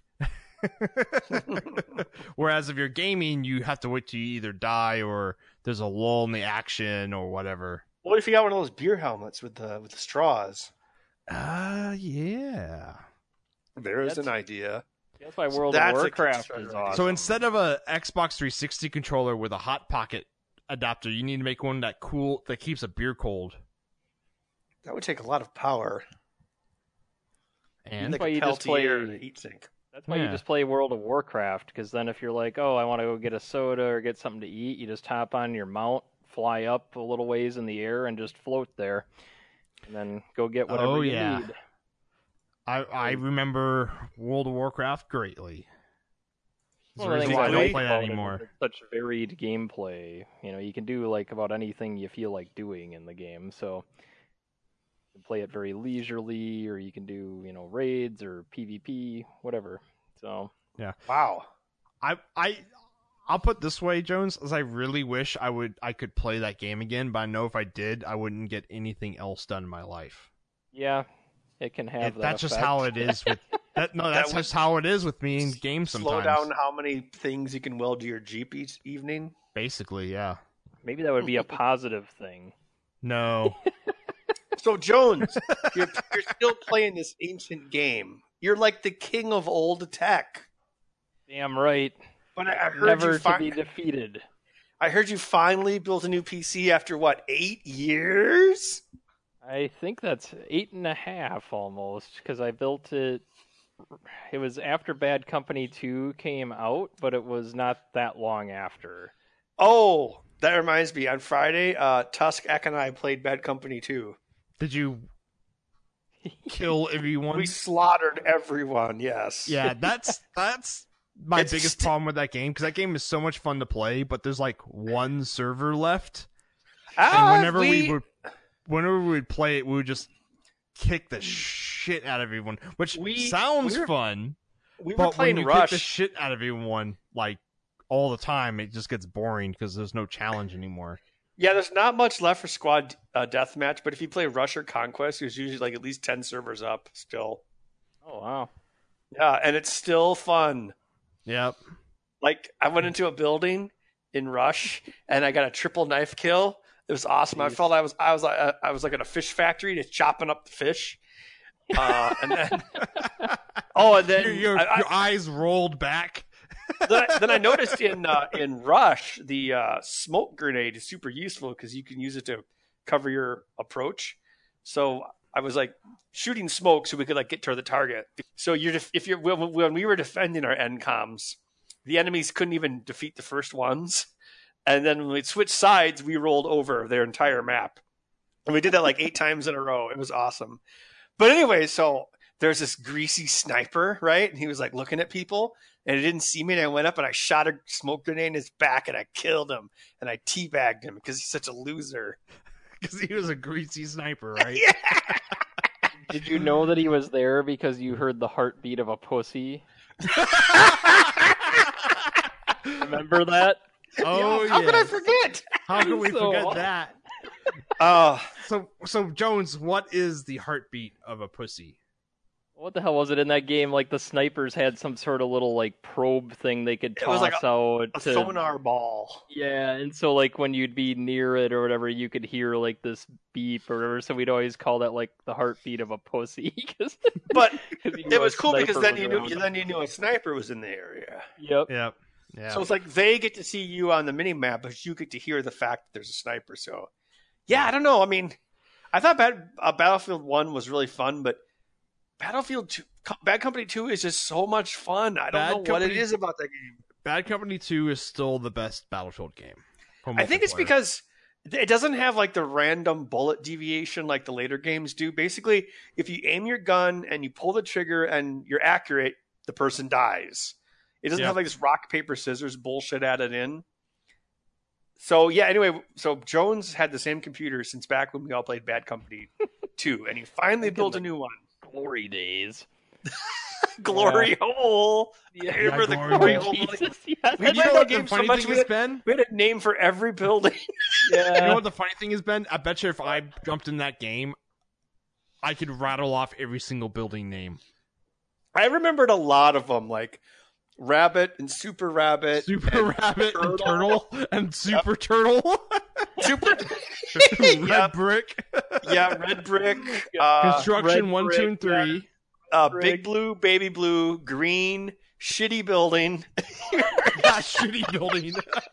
Whereas if you're gaming, you have to wait till you either die or there's a lull in the action or whatever. What if you got one of those beer helmets with the with the straws? Uh, yeah. There is That's- an idea. That's why So World that's of a Warcraft Kickstarter is idea. awesome. So instead of a Xbox three sixty controller with a hot pocket adapter, you need to make one that cool that keeps a beer cold. That would take a lot of power. And That's Like why a you just Peltier play- and a heat sink. That's why Yeah. you just play World of Warcraft, because then if you're like, oh, I want to go get a soda or get something to eat, you just hop on your mount, fly up a little ways in the air, and just float there, and then go get whatever Oh, you yeah. need. I I remember World of Warcraft greatly. One There's of a the reason things why I I don't like play that about it is anymore. it's such varied gameplay. You know, you can do like about anything you feel like doing in the game. So you can play it very leisurely, or you can do you know raids or PvP, whatever. So Wow. I I I'll put it this way, Jones, as I really wish I would I could play that game again, but I know if I did, I wouldn't get anything else done in my life. yeah, it can have It- that. that's just effect. how it is with that. No, that's would just how it is with me in games sometimes. Slow down how many things you can weld to your Jeep each evening. Basically, yeah. Maybe that would be a positive thing. No, So Jones, you're you're still playing this ancient game. You're like the king of old tech. Damn right. But I I heard Never you to fi- be defeated. I heard you finally built a new P C after what, eight years? I think that's eight and a half almost, because I built it. It was after Bad Company two came out, but it was not that long after. Oh, that reminds me. On Friday, uh, Tusk, Eck, and I played Bad Company two. did you kill everyone? We slaughtered everyone. Yes. Yeah, that's that's my It's biggest st- problem with that game because that game is so much fun to play, but there's like one server left, Ah, and whenever we, we would, whenever we would play it, we would just kick the shit out of everyone, which We- sounds we were- fun. we were But when playing you Rush. kick the shit out of everyone like all the time, it just gets boring because there's no challenge anymore. Yeah, there's not much left for squad uh, deathmatch, but if you play Rush or Conquest, there's usually like at least ten servers up still. Oh wow! Yeah, and it's still fun. Yep. Like I went into a building in Rush and I got a triple knife kill. It was awesome. I Jeez. felt I was I was like I was like at a fish factory just chopping up the fish. Uh, and then oh, and then Your, your, I, I- your eyes rolled back. then, I, then I noticed in uh, in Rush the uh, smoke grenade is super useful because you can use it to cover your approach. So I was like shooting smoke so we could like get to the target. So you're def- if you're when, when we were defending our N COMs, the enemies couldn't even defeat the first ones, and then when we switched sides, we rolled over their entire map, and we did that like eight times in a row. It was awesome. But anyway, so there's this greasy sniper, right? And he was like looking at people. And he didn't see me, and I went up and I shot a smoke grenade in his back, and I killed him, and I teabagged him because he's such a loser. Because he was a greasy sniper, right? Yeah. Did you know that he was there because you heard the heartbeat of a pussy? Remember that? Oh, How could I yes. forget? How could we So- forget that? Uh, So, so Jones, what is the heartbeat of a pussy? What the hell was it in that game? Like the snipers had some sort of little like probe thing they could It was toss like out a to sonar ball. Yeah, and so like when you'd be near it or whatever, you could hear like this beep or whatever. So we'd always call that like the heartbeat of a pussy. Cause, But 'cause you it knew a was cool because sniper then was you knew around. then you knew a sniper was in the area. Yep. Yep. Yeah. So it's like they get to see you on the mini map, but you get to hear the fact that there's a sniper. So, yeah, I don't know. I mean, I thought Bad, uh, Battlefield One was really fun, but Battlefield Two, Co- Bad Company Two is just so much fun. I don't Bad know what Company- it is about that game. Bad Company two is still the best Battlefield game. for I think it's multiplayer. because it doesn't have like the random bullet deviation like the later games do. Basically, if you aim your gun and you pull the trigger and you're accurate, the person dies. It doesn't Yeah. have like this rock paper scissors bullshit added in. So yeah, anyway, so Jones had the same computer since back when we all played Bad Company two, and he finally Back in built the- a new one. Glory days. Glory hole. Yeah. I remember the Glory glory hole. hole. Jesus, yeah, We You played know that what game the so funny much thing we has had, been? we had a name for every building. You know yeah. what the funny thing has been? I bet you if I jumped in that game, I could rattle off every single building name. I remembered a lot of them, like Rabbit and Super Rabbit, Super and Rabbit Turtle. and Turtle and Super yep. Turtle. Super Red yep. Brick. Yeah, Red Brick. Uh, Construction Red one, Brick, two, and three. Yeah. Uh, Big Blue, Baby Blue, Green, Shitty Building. Yeah, Shitty Building.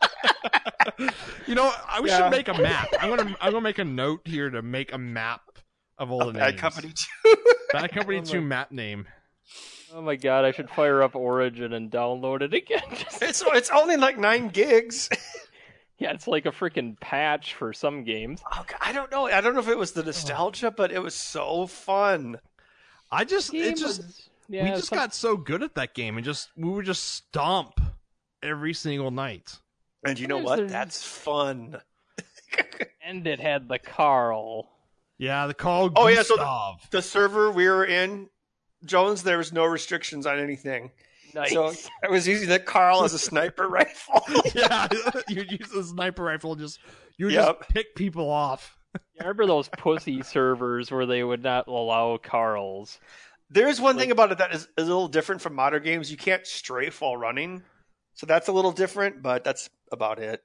You know, I, we yeah. should make a map. I'm gonna I'm gonna make a note here to make a map of all the names. Bad Company two. Bad Company oh two my... map name. Oh my god, I should fire up Origin and download it again. it's it's only like nine gigs. Yeah, it's like a freaking patch for some games. Oh, God, I don't know. I don't know if it was the nostalgia, but it was so fun. I just, it just, was, yeah, we just some... got so good at that game, and just we would just stomp every single night. And you know what? There... That's fun. And it had the Carl. Yeah, the Carl. Oh Gustav. yeah, so the, the server we were in, Jones, there was no restrictions on anything. Nice. So it was using the Carl as a sniper rifle. Yeah, you'd use the sniper rifle, just you would yep. just pick people off. I remember those pussy servers where they would not allow Carls. There's one like, thing about it that is, is a little different from modern games. You can't strafe while running. So that's a little different, but that's about it.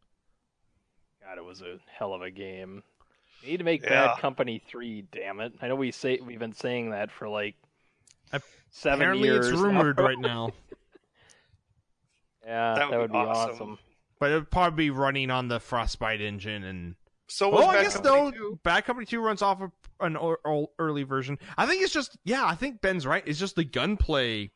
God, it was a hell of a game. We need to make yeah. Bad Company three, damn it. I know we say we've been saying that for like seven Apparently years. It's rumored now. right now. Yeah, that would, that would be, be awesome. awesome. But it would probably be running on the Frostbite engine and So was well, Bad I guess Company no. two? Bad Company two runs off of an or, or early version. I think it's just yeah. I think Ben's right. It's just the gunplay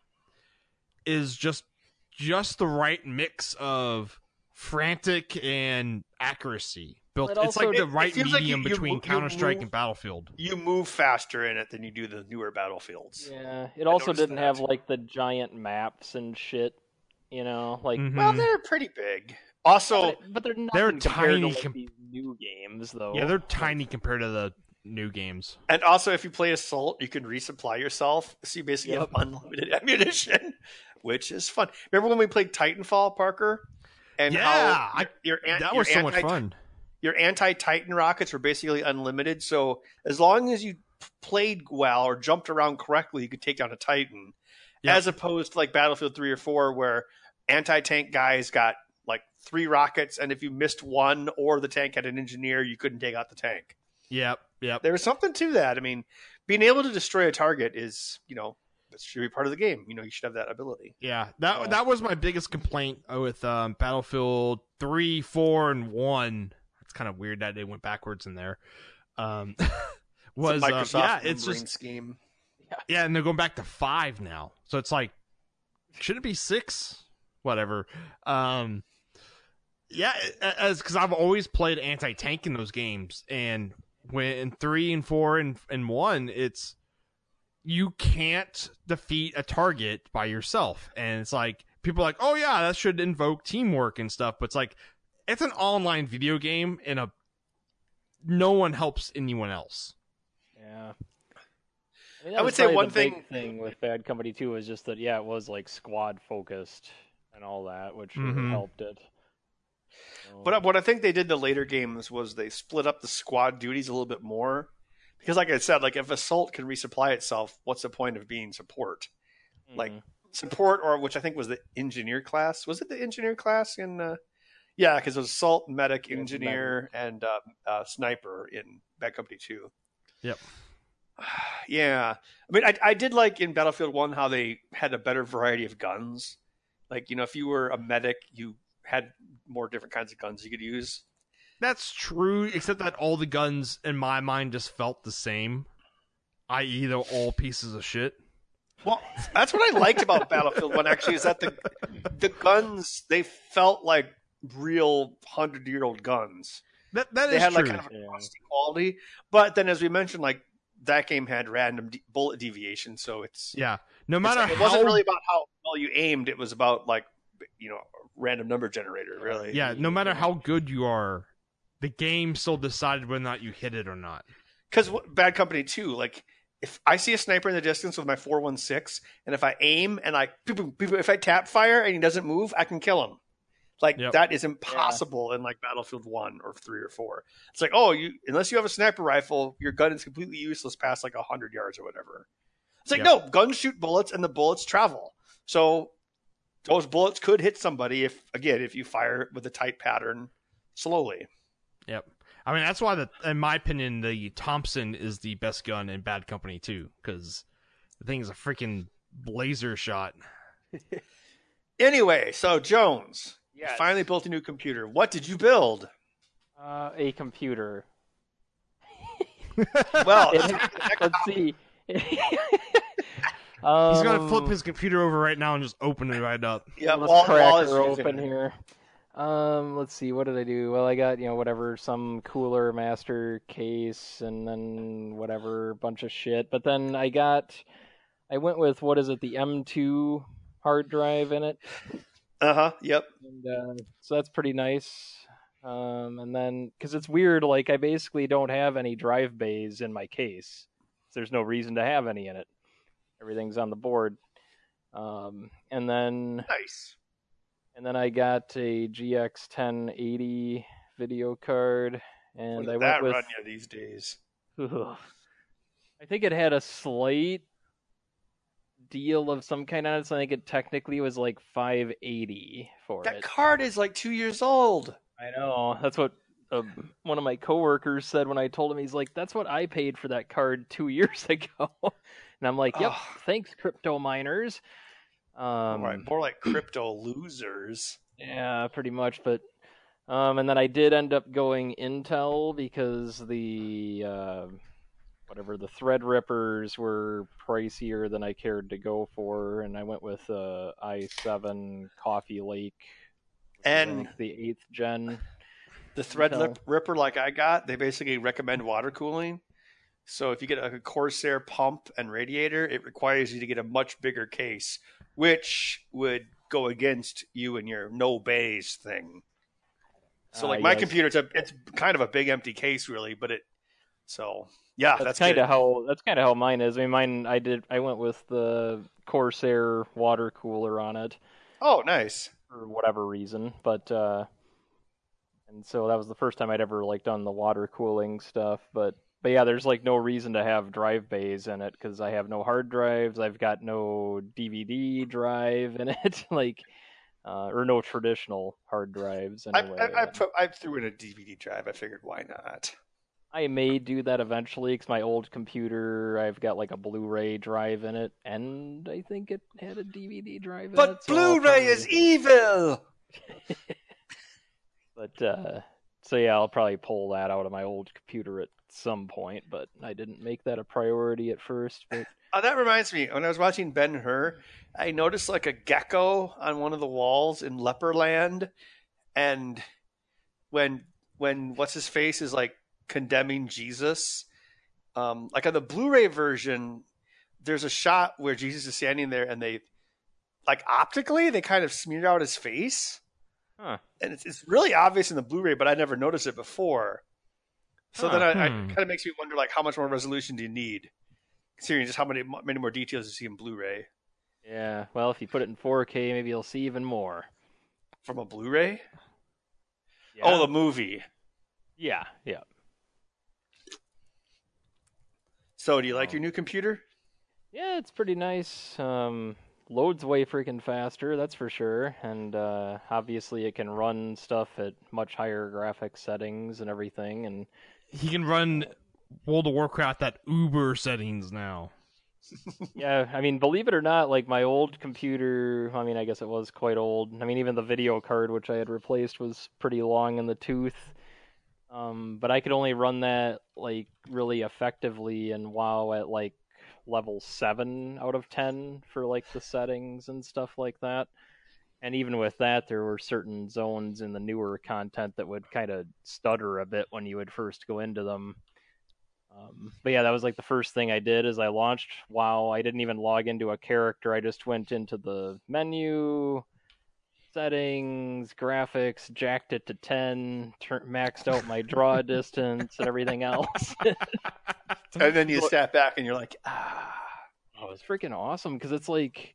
is just just the right mix of frantic and accuracy. Built. Well, it it's also, like the it, right it medium like you, between you, Counter Strike move, and Battlefield. You move faster in it than you do the newer Battlefields. Yeah. It also didn't that. have like the giant maps and shit. You know, like mm-hmm. well, they're pretty big. Also, but, but they're they're tiny tiny to, like, com- these new games, though. Yeah, they're tiny compared to the new games. And also, if you play Assault, you can resupply yourself, so you basically Yep. have unlimited ammunition, which is fun. Remember when we played Titanfall, Parker? And Yeah, how I- your, your, That your was so much anti- fun. Your anti-Titan rockets were basically unlimited, so as long as you p- played well or jumped around correctly, you could take down a Titan. Yep. As opposed to like Battlefield three or four, where anti-tank guys got like three rockets, and if you missed one or the tank had an engineer, you couldn't take out the tank. Yep, yep. There was something to that. I mean, being able to destroy a target is, you know, that should be part of the game. You know, you should have that ability. Yeah, that Uh, that was my biggest complaint with um, Battlefield three, four, and one. It's kind of weird that they went backwards in there. Um, was it's a uh, Microsoft yeah, it's numbering just scheme. yeah, and they're going back to five now. So it's like, should it be six? Whatever. Um, yeah, as because I've always played anti-tank in those games, and when in three and four and and one, it's you can't defeat a target by yourself, and it's like people are like, oh yeah, that should invoke teamwork and stuff, but it's like it's an online video game, and a no one helps anyone else. Yeah. I, mean, I would say one thing thing with Bad Company two was just that yeah, it was like squad focused and all that, which Mhm. really helped it. So, But what I think they did in the later games was they split up the squad duties a little bit more. Because like I said, like if Assault can resupply itself, what's the point of being support? mhm. Like support, or which I think was the engineer class. Was it the engineer class in? Uh, yeah, because it was Assault, Medic, Yeah, Engineer, and uh, uh, Sniper in Bad Company two. Yep. Yeah, I mean, I I did like in Battlefield one how they had a better variety of guns. Like, you know, if you were a medic, you had more different kinds of guns you could use. That's true, except that all the guns in my mind just felt the same, that is, they're all pieces of shit. Well, that's what I liked about Battlefield one. Actually, is that the the guns, they felt like real hundred year old guns. That that They is had true. like kind of a Yeah. rusty quality. But then, as we mentioned, like that game had random de- bullet deviation, so it's Yeah, no it's matter like- it how wasn't really about how well you aimed. It was about like, you know, random number generator. Really. yeah, no matter how good you are, the game still decided whether or not you hit it or not. Because Bad Company two, like if I see a sniper in the distance with my four one six, and if I aim and I boop, boop, boop, if I tap fire and he doesn't move, I can kill him. Like Yep. that is impossible in like Battlefield One or three or four. It's like, oh, you unless you have a sniper rifle, your gun is completely useless past like a hundred yards or whatever. It's like Yep. no, guns shoot bullets and the bullets travel. So those bullets could hit somebody if again if you fire with a tight pattern slowly. Yep. I mean, that's why, the, in my opinion, the Thompson is the best gun in Bad Company too, because the thing is a freaking laser shot. Anyway, so Jones, Yes. you finally built a new computer. What did you build? Uh, a computer. Well, Let's see. He's um, gonna flip his computer over right now and just open it right up. yeah, let's Wall, crack Wall is her using open it. here. Um, let's see. What did I do? Well, I got you know whatever, some cooler master case, and then whatever bunch of shit. But then I got, I went with what is it? The M two hard drive in it. Uh huh. Yep. And, uh, so that's pretty nice. Um, and then, because it's weird, like I basically don't have any drive bays in my case. There's no reason to have any in it. Everything's on the board. Um, and then, Nice. and then I got a G X ten eighty video card, and What I did went that with. run you these days? Ugh. I think it had a slight deal of some kind on it, so I think it technically was like five eighty for That it. card is like two years old. I know. That's what uh, one of my coworkers said when I told him. He's like, "That's what I paid for that card two years ago." And I'm like, "Yep, Ugh. thanks, crypto miners." Um, More, more like crypto losers. Yeah, pretty much. But um, and then I did end up going Intel because the uh, whatever the Threadrippers were pricier than I cared to go for, and I went with uh, i seven Coffee Lake, which is, I And think, the eighth gen. the thread Intel. lip ripper like I got, they basically recommend water cooling. So if you get a Corsair pump and radiator, it requires you to get a much bigger case, which would go against you and your no bays thing. So Ah, like my yes. computer, it's a it's kind of a big empty case really, but it so yeah, That's, that's, kind good. of how that's kind of how mine is. I mean, mine I did I went with the Corsair water cooler on it Oh, nice. for whatever reason, but uh, and so that was the first time I'd ever like done the water cooling stuff. But but yeah, there's like no reason to have drive bays in it because I have no hard drives. I've got no D V D drive in it, like uh, or no traditional hard drives I, anyway. I, I put I threw in a D V D drive. I figured why not. I may do that eventually because my old computer, I've got like a Blu-ray drive in it, and I think it had a D V D drive in it. But so I'll Blu-ray is probably- evil. But uh, so yeah, I'll probably pull that out of my old computer at some point. But I didn't make that a priority at first. But Oh, that reminds me. When I was watching Ben-Hur, I noticed like a gecko on one of the walls in Leperland, and when when what's his face is like condemning Jesus, um, like on the Blu-ray version, there's a shot where Jesus is standing there, and they like optically they kind of smeared out his face, huh. and it's it's really obvious in the Blu-ray, but I never noticed it before. So Huh. then I, I Hmm. kind of makes me wonder like how much more resolution do you need? Considering just how many many more details you see in Blu-ray Yeah, well, if you put it in four K, maybe you'll see even more. from a Blu-ray. Yeah. Oh, the movie. yeah, yeah. So, do you like Oh. your new computer? Yeah, it's pretty nice. Um, loads way freaking faster, that's for sure. And uh, obviously, it can run stuff at much higher graphics settings and everything. And He can run World of Warcraft at Uber settings now. yeah, I mean, believe it or not, like my old computer, I mean, I guess it was quite old. I mean, even the video card, which I had replaced, was pretty long in the tooth. Um, but I could only run that like really effectively and WoW at like level seven out of ten for like the settings and stuff like that. And even with that, there were certain zones in the newer content that would kind of stutter a bit when you would first go into them. Um, but yeah, that was like the first thing I did is I launched WoW. I didn't even log into a character. I just went into the menu, settings, graphics, jacked it to ten, tur- maxed out my draw distance and everything else. And then you Well- sat back and you're like, ah. Oh, it's freaking awesome because it's like,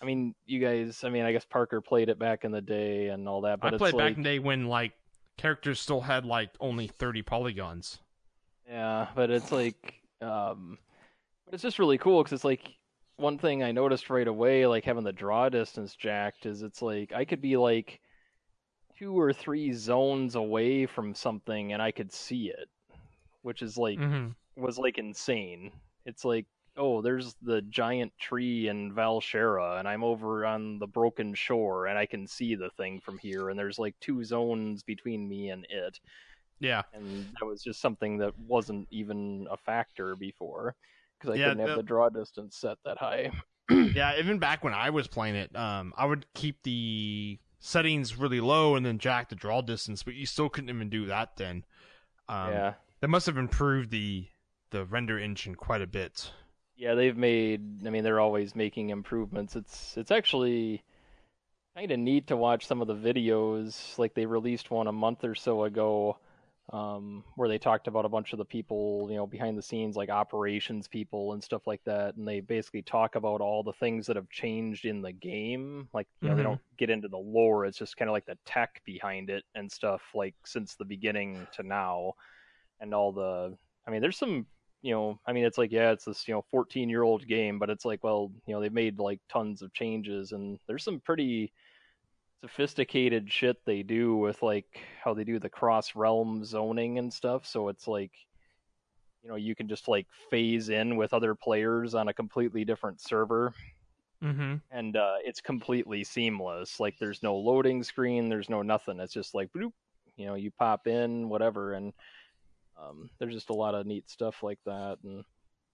I mean, you guys. I mean, I guess Parker played it back in the day and all that. But I it's played like, back in the day when like characters still had like only thirty polygons. yeah, but it's like, um, but it's just really cool because it's like one thing I noticed right away, like having the draw distance jacked, is it's like I could be like two or three zones away from something and I could see it, which is like Mm-hmm. was like insane. It's like, oh, there's the giant tree in Valshera, and I'm over on the Broken Shore, and I can see the thing from here, and there's like two zones between me and it. Yeah. And that was just something that wasn't even a factor before, because I Yeah, couldn't have the- the draw distance set that high. Yeah, even back when I was playing it, um, I would keep the settings really low and then jack the draw distance, but you still couldn't even do that then. Um, Yeah. They must have improved the the render engine quite a bit. Yeah, they've made. I mean, they're always making improvements. It's it's actually kind of neat to watch some of the videos. Like they released one a month or so ago, um, where they talked about a bunch of the people, you know, behind the scenes, like operations people and stuff like that. And they basically talk about all the things that have changed in the game. Like, you know, Mhm. they don't get into the lore. It's just kind of like the tech behind it and stuff. Like since the beginning to now, and all the. I mean, there's some. You know, I mean, it's like, yeah, it's this, you know, fourteen year old game, but it's like, well, you know, they've made like tons of changes, and there's some pretty sophisticated shit they do with like how they do the cross realm zoning and stuff. So it's like, you know, you can just like phase in with other players on a completely different server, Mm-hmm. and uh, it's completely seamless. Like, there's no loading screen, there's no nothing. It's just like, bloop, you know, you pop in, whatever, and Um, there's just a lot of neat stuff like that, and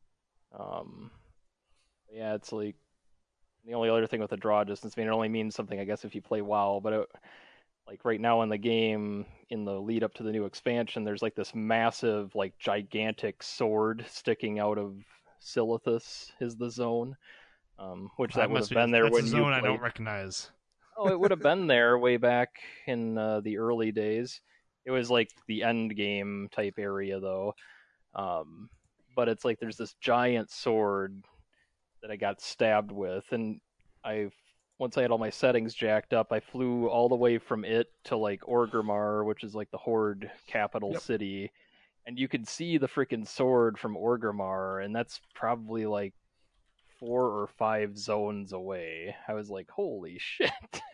um, yeah, it's like the only other thing with the draw distance. I mean, it only means something, I guess, if you play WoW. But it, like right now in the game, in the lead up to the new expansion, there's like this massive, like gigantic sword sticking out of Silithus is the zone, um, which that, That would have must be been there that's when a you zone I played. don't recognize. Oh, it would have been there way back in uh, the early days. It was like the end game type area though. Um, but it's like there's this giant sword that I got stabbed with, and I once I had all my settings jacked up, I flew all the way from it to like Orgrimmar, which is like the Horde capital Yep. city, and you could see the freaking sword from Orgrimmar, and that's probably like four or five zones away. I was like, holy shit.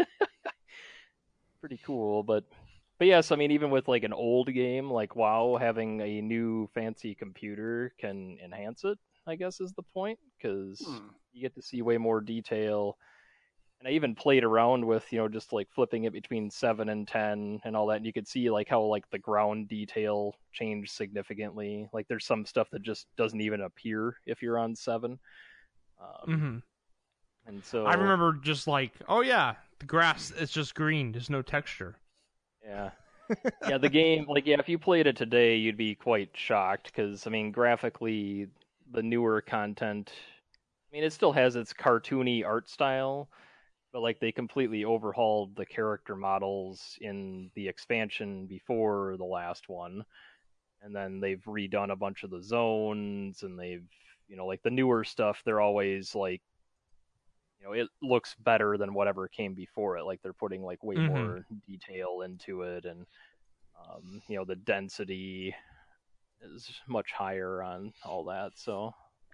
Pretty cool, but but yes, I mean, even with like an old game like WoW, having a new fancy computer can enhance it, I guess is the point, because Hmm. you get to see way more detail. And I even played around with, you know, just like flipping it between seven and ten and all that, and you could see like how like the ground detail changed significantly. Like there's some stuff that just doesn't even appear if you're on seven. Um, Mm-hmm. And so I remember just like, oh yeah, the grass it's just green. There's no texture. Yeah. Yeah, the game, like, yeah, if you played it today, you'd be quite shocked because, I mean, graphically, the newer content, I mean, it still has its cartoony art style, but, like, they completely overhauled the character models in the expansion before the last one. And then they've redone a bunch of the zones, and they've, you know, like, the newer stuff, they're always, like, you know, it looks better than whatever came before it. Like they're putting like way Mhm. more detail into it, and um, you know, the density is much higher on all that. So,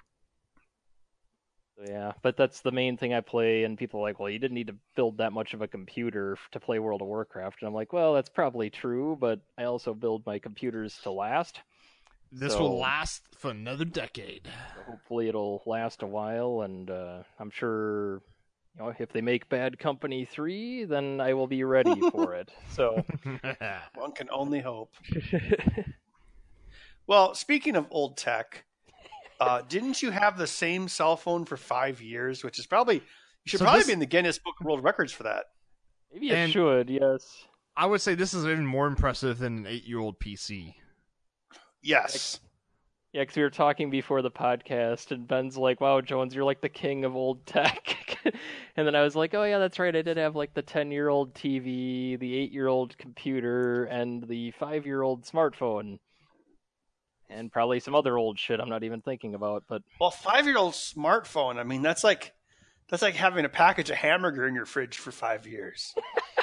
so yeah, but that's the main thing I play. And people are like, well, you didn't need to build that much of a computer f- to play World of Warcraft. And I'm like, well, that's probably true, but I also build my computers to last. This So- will last for another decade. So hopefully it'll last a while, and uh, I'm sure, you know, if they make Bad Company three, then I will be ready for it. So, One can only hope. Well, speaking of old tech, uh, didn't you have the same cell phone for five years? Which is probably you should So probably this- be in the Guinness Book of World Records for that. maybe it And- should, yes. I would say this is even more impressive than an eight-year-old P C. Yes. Yeah, because we were talking before the podcast, and Ben's like, wow, Jones, you're like the king of old tech. And then I was like, oh, yeah, that's right. I did have like the ten-year-old T V, the eight-year-old computer, and the five-year-old smartphone. And probably some other old shit I'm not even thinking about, but Well, five-year-old smartphone. I mean, that's like That's like having a package of hamburger in your fridge for five years.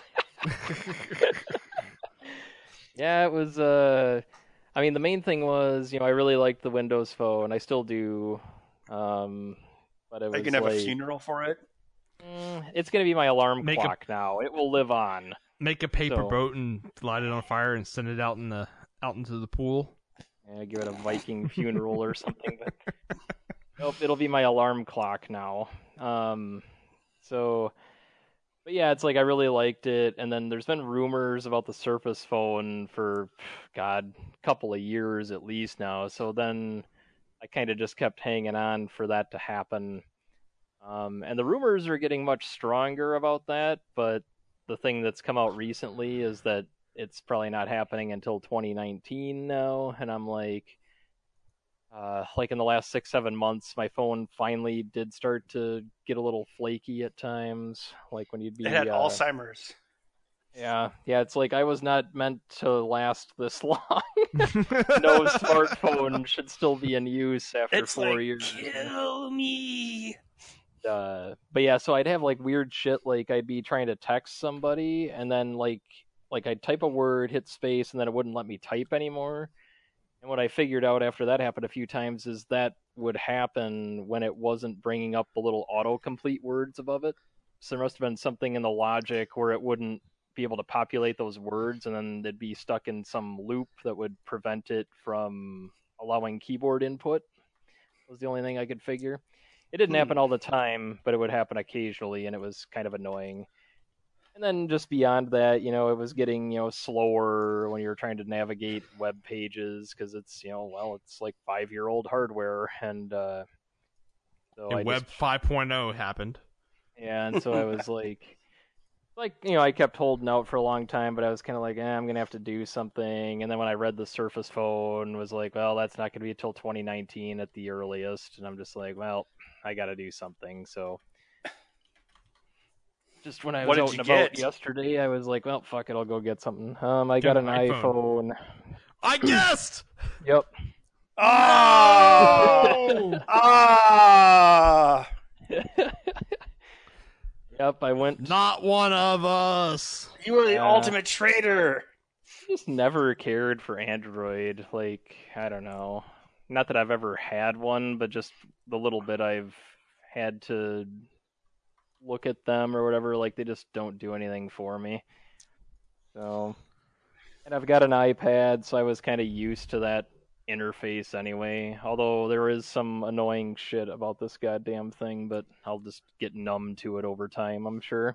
Yeah, it was. Uh, I mean, the main thing was, you know, I really liked the Windows Phone. I still do. Um, but it Are was you gonna have like, a funeral for it? mm, it's gonna be my alarm Make a- clock now. It will live on. Make a paper So- boat and light it on fire and send it out in the out into the pool. Yeah, give it a Viking funeral or something. But nope, it'll be my alarm clock now. Um, so, but yeah, it's like I really liked it. And then there's been rumors about the Surface Phone for, God, a couple of years at least now. So then I kind of just kept hanging on for that to happen. Um, and the rumors are getting much stronger about that. But the thing that's come out recently is that it's probably not happening until twenty nineteen now, and I'm like, uh, like in the last six, seven months, my phone finally did start to get a little flaky at times, like when you'd be, It had uh, Alzheimer's. yeah, yeah, it's like I was not meant to last this long. No smartphone should still be in use after It's four like, years. kill me. Uh, but yeah, so I'd have like weird shit, like I'd be trying to text somebody, and then like like I'd type a word, hit space, and then it wouldn't let me type anymore. And what I figured out after that happened a few times is that would happen when it wasn't bringing up the little autocomplete words above it. So there must have been something in the logic where it wouldn't be able to populate those words, and then they'd be stuck in some loop that would prevent it from allowing keyboard input. Was the only thing I could figure. It didn't Hmm. happen all the time, but it would happen occasionally, and it was kind of annoying. And then just beyond that, you know, it was getting, you know, slower when you were trying to navigate web pages because it's, you know, well, it's like five-year-old hardware, and uh, so I And Web just, 5.0 happened. yeah, and so I was like, like, you know, I kept holding out for a long time, but I was kind of like, eh, I'm gonna have to do something. And then when I read the Surface Phone, was like, well, that's not gonna be until twenty nineteen at the earliest, and I'm just like, well, I got to do something. So just when I What was did out you and about get? yesterday, I was like, well, fuck it, I'll go get something. Um, I Get got an an iPhone. iPhone. I guessed. Yep. Oh! Ah! Yep, I went. Not one of us. You were the Yeah. ultimate traitor. Just never cared for Android. Like, I don't know. Not that I've ever had one, but just the little bit I've had to look at them or whatever, like they just don't do anything for me. So, and I've got an iPad, so I was kind of used to that interface anyway. Although there is some annoying shit about this goddamn thing, but I'll just get numb to it over time, I'm sure.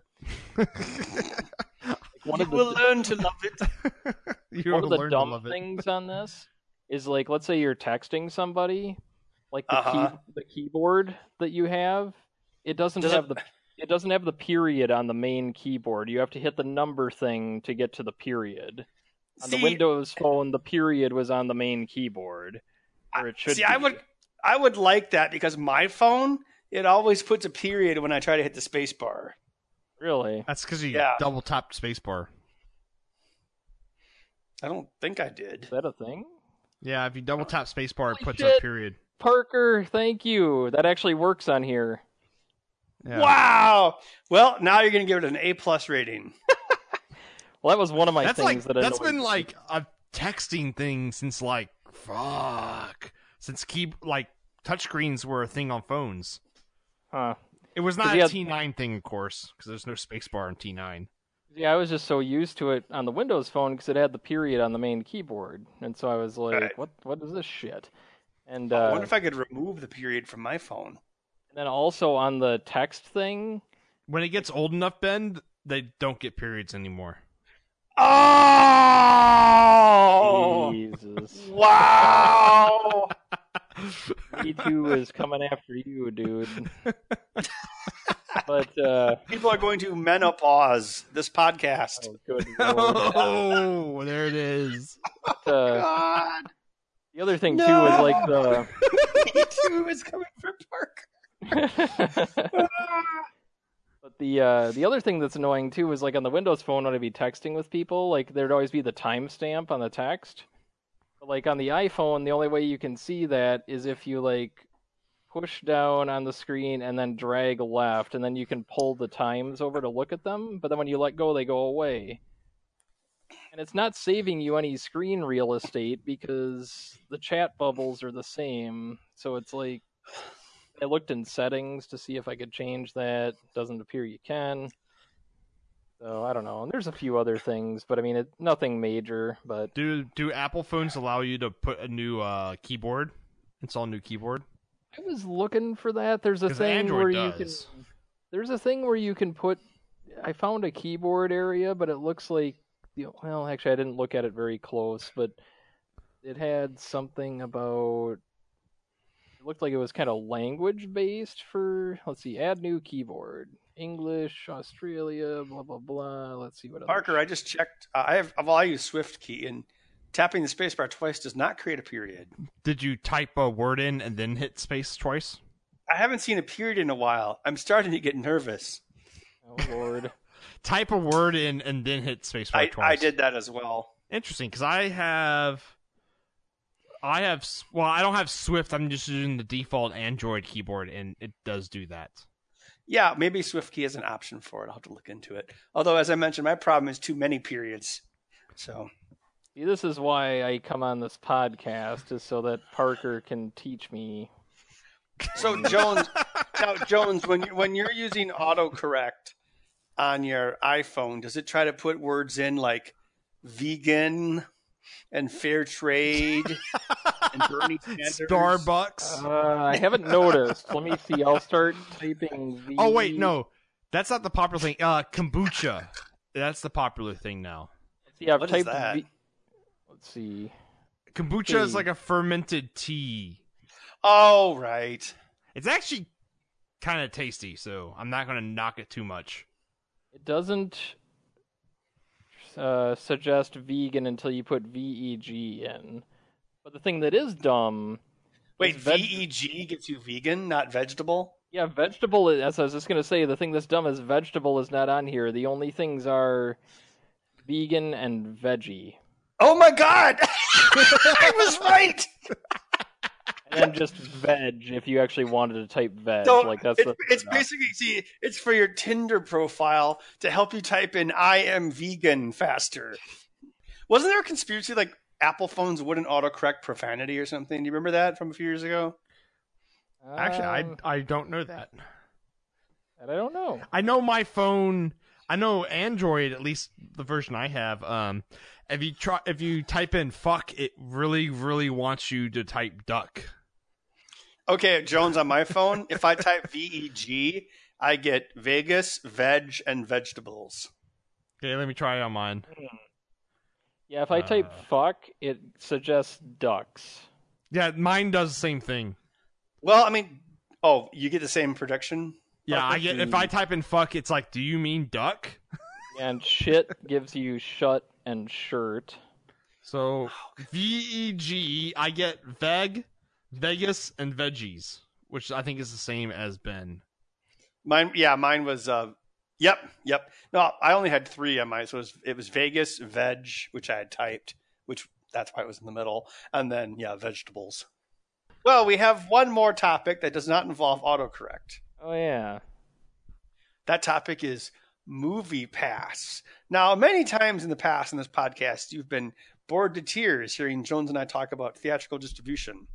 One You of the will learn to love it. You one of the learned to dumb love it. things on this is like, let's say you're texting somebody, like the Uh-huh. key, the keyboard that you have, it doesn't Does have it- the it doesn't have the period on the main keyboard. You have to hit the number thing to get to the period. On the See- Windows Phone, the period was on the main keyboard, or it should See, be. I would, I would like that because my phone, it always puts a period when I try to hit the space bar. Really. That's because you Yeah. double tapped spacebar. I don't think I did. Is that a thing? Yeah, if you double tap spacebar, it Holy puts shit. a period. Parker, thank you. That actually works on here. Yeah. Wow. Well, now you're going to give it an A plus rating. Well, that was one of my That's things like that that's annoyed been me. like a texting thing since like fuck since key like touchscreens were a thing on phones. Huh. It was 'Cause not he a had- T nine thing, of course, because there's no spacebar in T nine. Yeah, I was just so used to it on the Windows Phone because it had the period on the main keyboard, and so I was like, Right. "What? What is this shit?" And I uh, wonder if I could remove the period from my phone. and then also on the text thing, When it gets old enough, Ben, they don't get periods anymore. Oh! Jesus, Wow! Me Too is coming after you, dude. But uh, People are going to menopause this podcast. oh, good lord. Oh, there it is. But, uh, God! the other thing too No! is like the. Me Too is coming for Parker. But the uh, the other thing that's annoying too is like on the Windows Phone when I'd be texting with people, like there'd always be the timestamp on the text. But like on the iPhone, the only way you can see that is if you like push down on the screen and then drag left, and then you can pull the times over to look at them, but then when you let go, they go away. And it's not saving you any screen real estate because the chat bubbles are the same. So it's like, I looked in settings to see if I could change that. Doesn't appear you can. So I don't know. And there's a few other things, but I mean, it, nothing major. But Do do Apple phones allow you to put a new uh, keyboard? Install a new keyboard? I was looking for that. There's a 'Cause thing Android where does. you can. There's a thing where you can put. I found a keyboard area, but it looks like. Well, actually, I didn't look at it very close, but it had something about. It looked like it was kind of language based for. Let's see, add new keyboard. English, Australia, blah blah blah. Let's see what else. Parker, I just checked. Uh, I have. Well, I use Swift key, and tapping the spacebar twice does not create a period. Did you type a word in and then hit space twice? I haven't seen a period in a while. I'm starting to get nervous. Oh Lord. Type a word in and then hit spacebar I, twice. I did that as well. Interesting, because I have, I have. Well, I don't have Swift. I'm just using the default Android keyboard, and it does do that. Yeah, maybe Swift key has an option for it. I'll have to look into it. Although, as I mentioned, my problem is too many periods. So, See, this is why I come on this podcast, is so that Parker can teach me. so Jones, now Jones, when you, when you're using autocorrect on your iPhone, does it try to put words in like vegan and fair trade and Bernie Sanders? Starbucks. Uh, I haven't noticed. Let me see. I'll start typing. V... Oh wait, no, that's not the popular thing. Uh, kombucha. That's the popular thing now. See, I've What is typed. that? V... Let's see. Kombucha is Hey. like a fermented tea. Oh, right. It's actually kind of tasty, so I'm not going to knock it too much. It doesn't uh, suggest vegan until you put V E G in. But the thing that is dumb. Wait, is veg- V E G gets you vegan, not vegetable? Yeah, vegetable. is- As I was just gonna say, the thing that's dumb is vegetable is not on here. The only things are vegan and veggie, Oh my God! I was right! and then just veg if you actually wanted to type veg. So like that's it- the it's basically, see, it's for your Tinder profile to help you type in I am vegan faster. Wasn't there a conspiracy like Apple phones wouldn't autocorrect profanity or something? Do you remember that from a few years ago? Actually, Um, I I don't know that. and I don't know. I know my phone. I know Android, at least the version I have. Um, if you try, if you type in "fuck," it really, really wants you to type "duck." Okay, Jones, on my phone, if I type V E G, I get Vegas, veg, and vegetables. Okay, let me try it on mine. Yeah, if I type Uh. fuck, it suggests ducks. Yeah, mine does the same thing. Well, I mean, oh, you get the same production? Yeah, Fuck I with get the- if I type in "fuck," it's like, "Do you mean duck?" And shit gives you shut and shirt. So V E G, I get veg, Vegas, and veggies, which I think is the same as Ben. Mine, yeah, mine was, uh, yep, yep. No, I only had three on mine. So it was, it was Vegas, veg, which I had typed, which that's why it was in the middle. And then, yeah, vegetables. Well, we have one more topic that does not involve autocorrect. Oh yeah. That topic is Movie Pass. Now, many times in the past in this podcast, you've been bored to tears hearing Jones and I talk about theatrical distribution.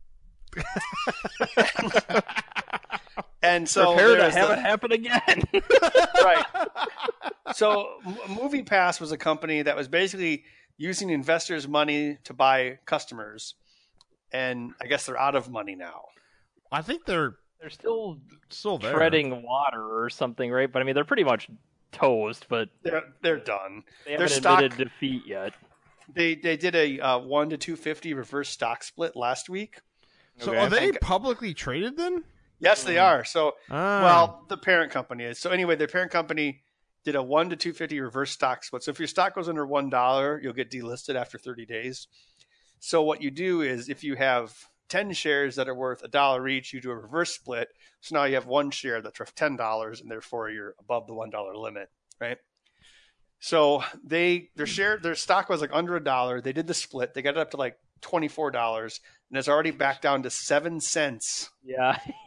And so Prepare to there's have the- it happen again. right. So, M- Movie Pass was a company that was basically using investors' money to buy customers, and I guess they're out of money now. I think they're They're still still there. treading water or something, right? But I mean, they're pretty much toast, but They're they're done. they Their haven't stock- admitted defeat yet. They they did a uh, one to two fifty reverse stock split last week. So Okay. are they And- publicly traded then? Yes, they are. So, Ah. well, the parent company is. So anyway, their parent company did a one to two fifty reverse stock split. So if your stock goes under one dollar, you'll get delisted after thirty days. So what you do is, if you have ten shares that are worth a dollar each, you do a reverse split. So now you have one share that's worth ten dollars, and therefore you're above the one dollar limit, right? So they their share their stock was like under a dollar. They did the split. They got it up to like twenty four dollars, and it's already back down to seven cents. Yeah.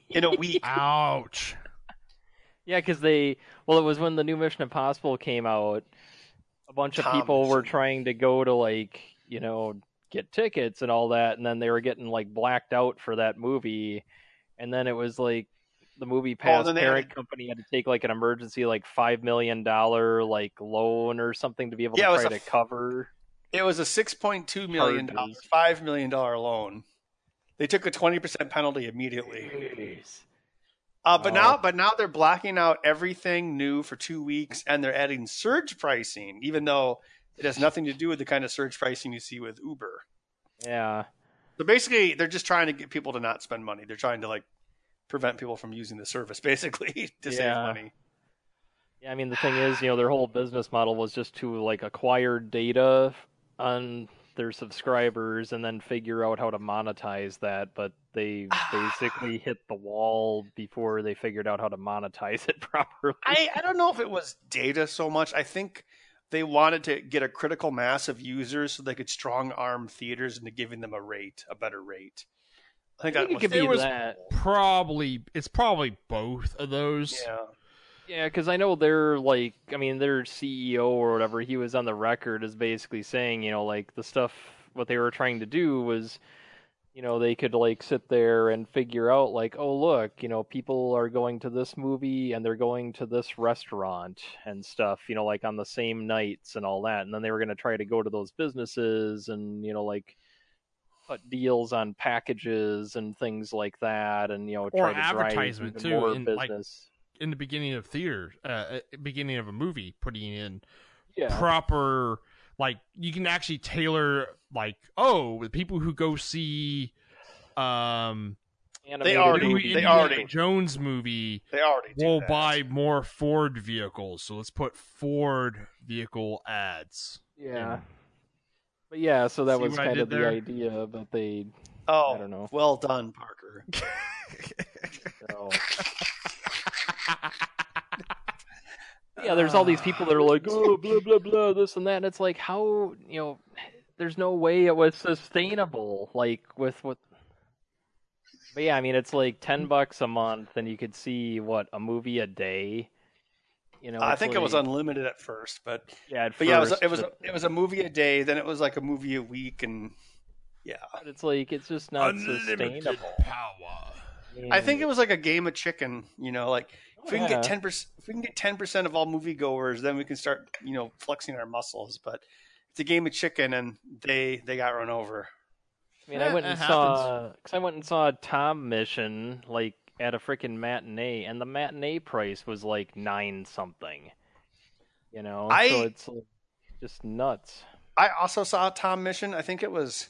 in a week. Ouch. Yeah, because they, well, it was when the new Mission Impossible came out. A bunch of Tom people were Mission. trying to go to, like, you know, get tickets and all that, and then they were getting, like, blacked out for that movie. And then it was, like, the movie past then they parent had- company had to take, like, an emergency, like, five million dollars, like, loan or something to be able Yeah, it to was try a to f- cover. It was a six point two million dollars, Charges. five million dollars loan. They took a twenty percent penalty immediately. Jeez. Uh, but Wow. now, but now they're blacking out everything new for two weeks, and they're adding surge pricing, even though it has nothing to do with the kind of surge pricing you see with Uber. Yeah. So basically, they're just trying to get people to not spend money. They're trying to like prevent people from using the service, basically, to save Yeah. money. Yeah, I mean, the thing is, you know, their whole business model was just to, like, acquire data on their subscribers and then figure out how to monetize that, but they basically hit the wall before they figured out how to monetize it properly. I, I don't know if it was data so much. I think they wanted to get a critical mass of users so they could strong arm theaters into giving them a rate, a better rate. I think I that think it was could be It was- that. Probably, it's probably both of those. yeah. Yeah, because I know they're, like, I mean, their C E O or whatever, he was on the record as basically saying, you know, like, the stuff, what they were trying to do was, you know, they could, like, sit there and figure out, like, oh, look, you know, people are going to this movie and they're going to this restaurant and stuff, you know, like, on the same nights and all that. And then they were going to try to go to those businesses and, you know, like, put deals on packages and things like that and, you know, try to drive advertisement, even too, more in, like, business. In the beginning of theater, uh, beginning of a movie, putting in Yeah. proper, like, you can actually tailor, like, oh, the people who go see, um, Animated already- new movies. they Indiana already- Jones movie, They already do will that. buy more Ford vehicles. So let's put Ford vehicle ads. Yeah. But yeah, so that See was what I kind did of the there? idea, but they Oh, I don't know. well done, Parker. so. Yeah, there's all these people that are like, oh, blah blah blah, this and that. And it's like, how, you know, there's no way it was sustainable. Like with what. But yeah, I mean, it's like ten bucks a month, and you could see what a movie a day. You know, I it's think it was like- unlimited at first, but Yeah, at but yeah, it was first, it was but- it was a movie a day. Then it was like a movie a week, and yeah, but it's like it's just not Unlimited sustainable. power. I think it was like a game of chicken. You know, like if we can Yeah. get ten percent, if we can get ten percent of all moviegoers, then we can start you know flexing our muscles. But it's a game of chicken, and they they got run over. I mean, Eh, I went it and happens. saw because I went and saw Tom Mission like at a freaking matinee, and the matinee price was like nine something. You know, I- so it's like, just nuts. I also saw Tom Mission. I think it was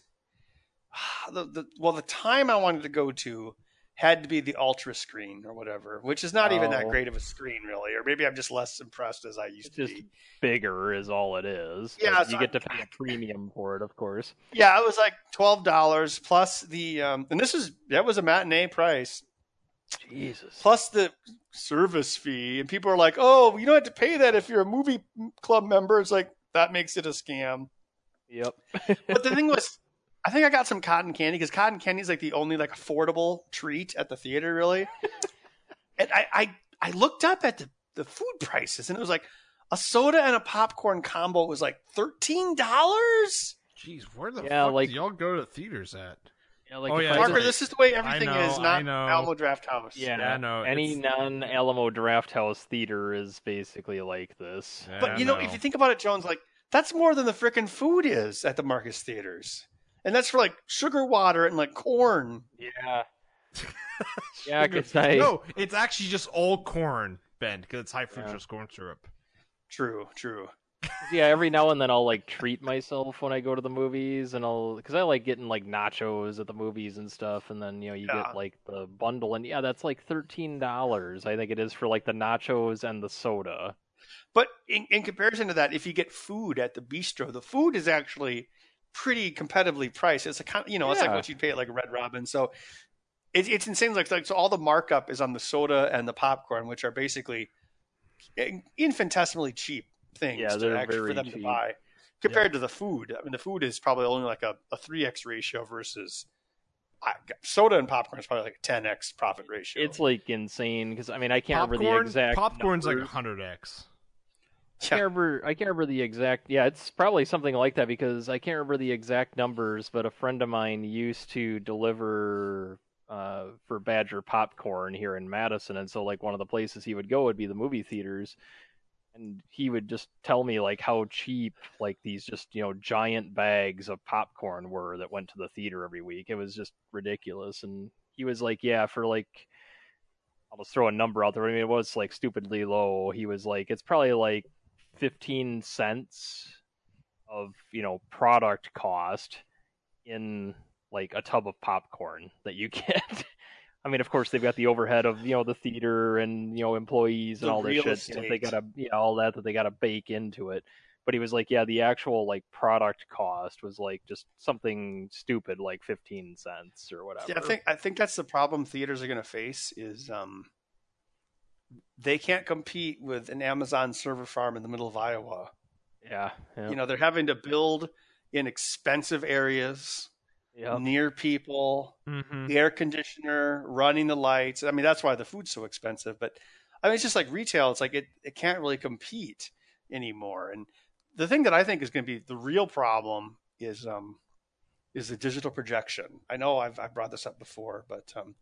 the, the well the time I wanted to go to had to be the ultra screen or whatever, which is not even that Oh. great of a screen really, or maybe I'm just less impressed as I used It's to just be. bigger is all it is. Yeah, but it's you not- get to pay a premium for it, of course. Yeah, it was like twelve dollars plus the um, and this is that was a matinee price Jesus. plus the service fee, and people are like, "Oh, you don't have to pay that if you're a movie club member." It's like that makes it a scam. Yep. But the thing was, I think I got some cotton candy because cotton candy is like the only like affordable treat at the theater, really. And I, I I looked up at the, the food prices, and it was like a soda and a popcorn combo was like thirteen dollars. Jeez, where the Yeah, fuck like- do y'all go to theaters at? Yeah, like Oh, if yeah, I it's Parker, was- like- this is the way everything I know, is, I not know. Alamo Draft House. yeah, Yeah, no, any it's- non Alamo Draft House theater is basically like this. But you know, if you think about it, Jones, like that's more than the frickin' food is at the Marcus theaters, and that's for like sugar water and like corn. Yeah. Yeah, because I No, it's actually just all corn, Ben, because it's high fructose corn syrup. True, true. yeah, every now and then I'll like treat myself when I go to the movies, and I'll because I like getting like nachos at the movies and stuff, and then you know you Yeah. get like the bundle, and yeah, that's like thirteen dollars. I think it is for like the nachos and the soda. But in, in comparison to that, if you get food at the bistro, the food is actually pretty competitively priced. It's a kind, you know, it's like Yeah. what you'd pay at like a Red Robin. So it's it's insane. Like, like so, all the markup is on the soda and the popcorn, which are basically infinitesimally cheap things. Yeah, to they're actually, for very them to cheap. buy compared to the food. I mean, the food is probably only like a a three x ratio versus I, soda and popcorn is probably like a ten x profit ratio. It's like insane because I mean I can't popcorn, remember the exact. Popcorn's numbers. like one hundred x. I can't remember. I can't remember the exact. Yeah, it's probably something like that because I can't remember the exact numbers. But a friend of mine used to deliver uh, for Badger Popcorn here in Madison, and so like one of the places he would go would be the movie theaters, and he would just tell me like how cheap like these just you know giant bags of popcorn were that went to the theater every week. It was just ridiculous, and he was like, yeah, for like. I'll just throw a number out there. I mean, it was like stupidly low. He was like, it's probably like fifteen cents of, you know, product cost in like a tub of popcorn that you get. I mean, of course, they've got the overhead of, you know, the theater and, you know, employees and The all this real shit. You know, they estate. gotta, you know, all that that they gotta bake into it. But he was like, yeah, the actual like product cost was like just something stupid, like fifteen cents or whatever. Yeah, I think I think that's the problem theaters are going to face is um, they can't compete with an Amazon server farm in the middle of Iowa. Yeah. Yeah. You know, they're having to build in expensive areas Yep. near people, Mm-hmm. the air conditioner, running the lights. I mean, that's why the food's so expensive. But I mean, it's just like retail. It's like it, it can't really compete anymore. And the thing that I think is going to be the real problem is um, is the digital projection. I know I've, I've brought this up before, but um,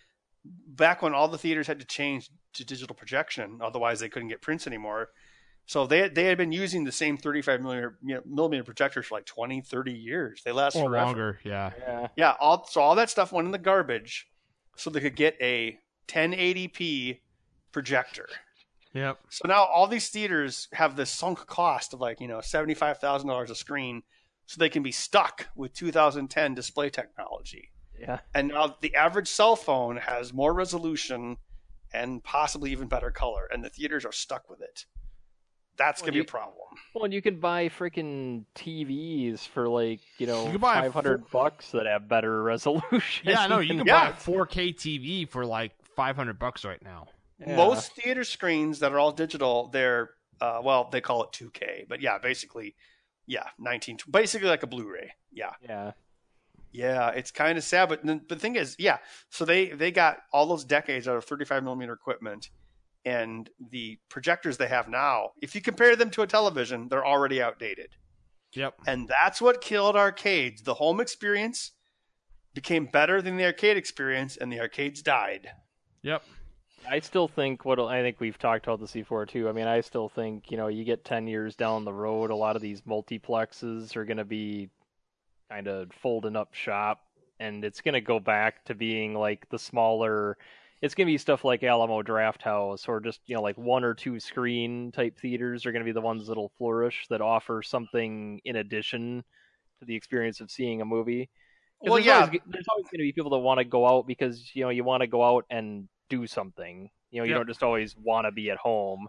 back when all the theaters had to change to digital projection, otherwise they couldn't get prints anymore. So they they had been using the same thirty-five millimeter, you know, millimeter projectors for like twenty, thirty years. They last Or forever. longer, yeah. Yeah. Yeah, all, so all that stuff went in the garbage so they could get a ten eighty p projector. Yep. So now all these theaters have this sunk cost of like, you know, seventy-five thousand dollars a screen so they can be stuck with two thousand ten display technology. Yeah. And now the average cell phone has more resolution and possibly even better color, and the theaters are stuck with it. That's Well, going to you- be a problem. Well, and you can buy freaking T Vs for like, you know, You can buy a five hundred bucks that have better resolution. Yeah, no, you can Yeah. buy a four K T V for like five hundred bucks right now. Yeah. Most theater screens that are all digital, they're, uh, well, they call it two K, but yeah, basically, yeah, nineteen, basically like a Blu-ray. Yeah. Yeah. Yeah, it's kind of sad, but the, the thing is, yeah, so they, they got all those decades out of thirty-five millimeter equipment, and the projectors they have now, if you compare them to a television, they're already outdated. Yep. And that's what killed arcades. The home experience became better than the arcade experience, and the arcades died. Yep. I still think what I think we've talked about this before too. I mean, I still think, you know, you get ten years down the road, a lot of these multiplexes are going to be kind of folding up shop, and it's going to go back to being like the smaller. It's going to be stuff like Alamo Drafthouse or just, you know, like one or two screen type theaters are going to be the ones that'll flourish that offer something in addition to the experience of seeing a movie. 'Cause Well, there's yeah. always, there's always going to be people that want to go out because, you know, you want to go out and do something. You know, you Yep. don't just always want to be at home.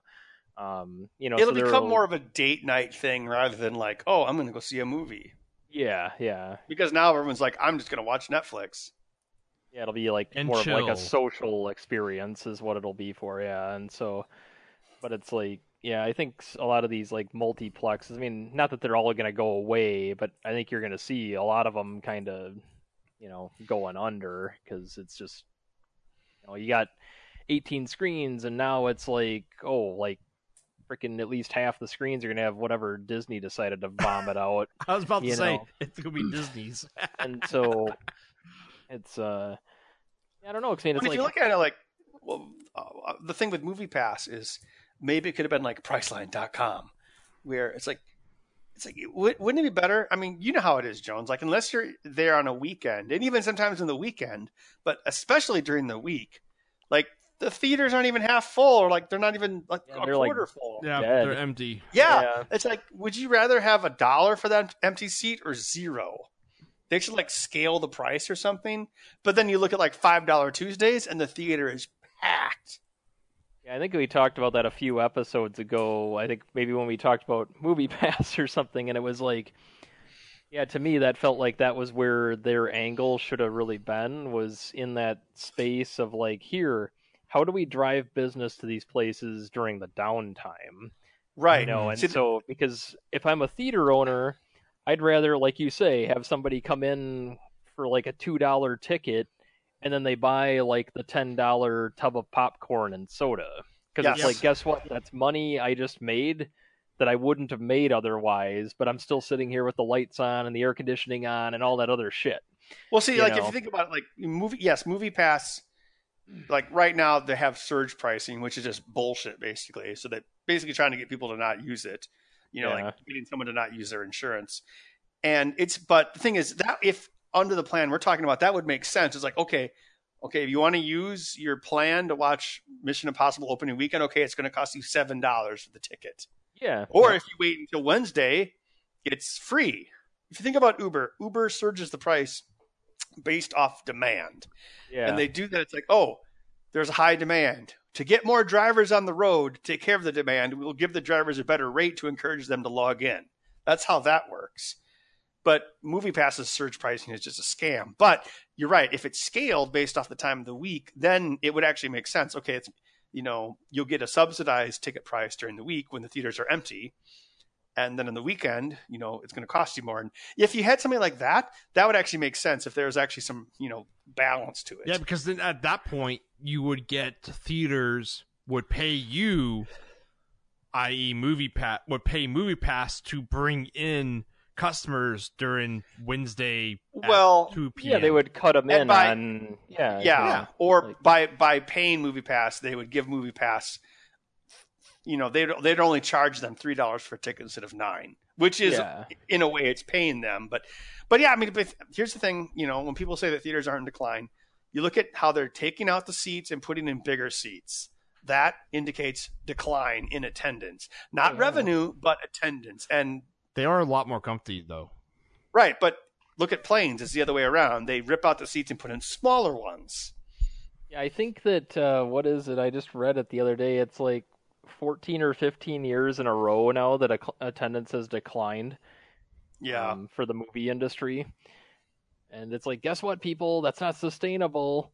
Um, you know, It'll so there become will- more of a date night thing rather than like, oh, I'm going to go see a movie. Yeah, yeah, Because now everyone's like, I'm just going to watch Netflix. yeah. It'll be like And more of like chill. a social experience is what it'll be for. Yeah, and so, but it's like, yeah, I think s- a lot of these like multiplexes. I mean, not that they're all going to go away, but I think you're going to see a lot of them kind of, you know, going under because it's just, you know, you got eighteen screens, and now it's like, oh, like freaking at least half the screens are gonna have whatever Disney decided to vomit out, I was about to You say know. it's gonna be Disney's. and so it's uh, I don't know, 'cause I mean, But it's if like you look at it like, well, uh, the thing with MoviePass is maybe it could have been like Priceline dot com, where it's like, it's like, wou- wouldn't it be better? I mean, you know how it is, Jones. Like, unless you're there on a weekend, and even sometimes in the weekend, but especially during the week, like the theaters aren't even half full, or like they're not even like Yeah, a they're, like, quarter full. Yeah, Dead. they're empty. Yeah. Yeah. It's like, would you rather have a dollar for that empty seat or zero? They should like scale the price or something. But then you look at like five dollar Tuesdays and the theater is packed. Yeah, I think we talked about that a few episodes ago. I think maybe when we talked about Movie Pass or something, and it was like, yeah, to me that felt like that was where their angle should have really been, was in that space of like, here, how do we drive business to these places during the downtime? Right. You know, and See, so because if I'm a theater owner, I'd rather, like you say, have somebody come in for like a two dollar ticket, and then they buy like the ten dollar tub of popcorn and soda. Because Yes. it's like, guess what? That's money I just made that I wouldn't have made otherwise, but I'm still sitting here with the lights on and the air conditioning on and all that other shit. Well, see, You like know. if you think about it, like movie, yes, Movie Pass, like right now they have surge pricing, which is just bullshit, basically. So they're basically trying to get people to not use it. You know, Yeah. like getting someone to not use their insurance. And it's, but the thing is that if under the plan we're talking about, that would make sense. It's like, okay, okay, if you want to use your plan to watch Mission Impossible opening weekend, okay, it's going to cost you seven dollars for the ticket. Yeah. Or if you wait until Wednesday, it's free. If you think about Uber, Uber surges the price based off demand. Yeah. And they do that. It's like, oh, there's a high demand. To get more drivers on the road, take care of the demand, we'll give the drivers a better rate to encourage them to log in. That's how that works. But MoviePass's surge pricing is just a scam. But you're right. If it's scaled based off the time of the week, then it would actually make sense. Okay, it's, you know, you'll get a subsidized ticket price during the week when the theaters are empty. And then on the weekend, you know, it's going to cost you more. And if you had something like that, that would actually make sense if there was actually some, you know, balance to it. Yeah, because then at that point, you would get theaters would pay you, that is, Movie Pass would pay Movie Pass to bring in customers during Wednesday at Well, two p.m. Yeah, they would cut them And in by- on yeah, Yeah. Yeah. Or Like- by by paying MoviePass, they would give MoviePass, you know, they'd, they'd only charge them three dollars for a ticket instead of nine, which is, Yeah. in a way, it's paying them. But, but yeah, I mean, but here's the thing, you know, when people say that theaters aren't in decline, you look at how they're taking out the seats and putting in bigger seats. That indicates decline in attendance. Not Yeah. revenue, but attendance. And They are a lot more comfy though. right, but look at planes. It's the other way around. They rip out the seats and put in smaller ones. Yeah, I think that uh, what is it? I just read it the other day. It's like fourteen or fifteen years in a row now that ac- attendance has declined. Yeah. um, for the movie industry. And it's like, guess what, people? That's not sustainable.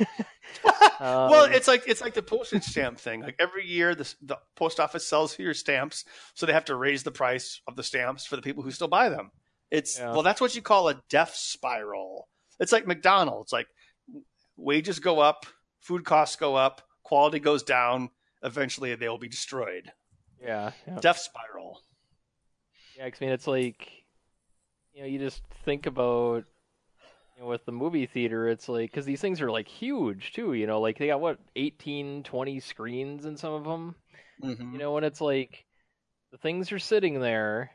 Um, Well, it's like it's like the postage stamp thing. Like every year, the, the post office sells your stamps, so they have to raise the price of the stamps for the people who still buy them. It's Yeah. well, that's what you call a death spiral. It's like McDonald's. Like wages go up, food costs go up, quality goes down. Eventually, they will be destroyed. yeah, yeah. Death spiral. Yeah, 'cause, I mean, it's like, you know, you just think about, you know, with the movie theater, it's like, because these things are like huge too, you know, like they got what, eighteen, twenty screens in some of them, Mm-hmm. you know, and it's like the things are sitting there,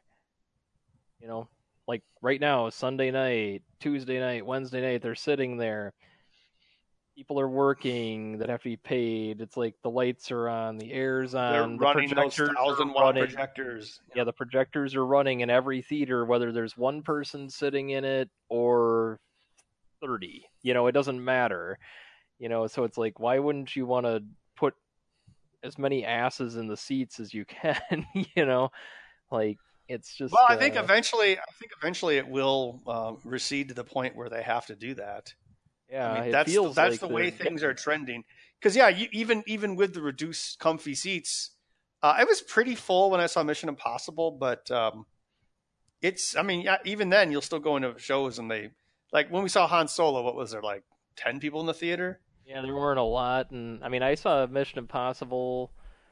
you know, like right now, Sunday night, Tuesday night, Wednesday night, they're sitting there. People are working that have to be paid. It's like the lights are on, the air's They're on, the running those projectors thousand are watt running. projectors. Yeah, the projectors are running in every theater, whether there's one person sitting in it or thirty. You know, it doesn't matter. You know, so it's like, why wouldn't you want to put as many asses in the seats as you can? You know, like it's just. Well, I think uh, eventually, I think eventually it will uh, recede to the point where they have to do that. yeah, I mean, it that's the, feels that's like the way they're things getting- are trending. Because yeah, you, even even with the reduced comfy seats, uh, it was pretty full when I saw Mission Impossible. But um, it's, I mean, yeah, even then you'll still go into shows and they like when we saw Han Solo. What was there, like ten people in the theater? Yeah, there weren't a lot, and I mean, I saw Mission Impossible,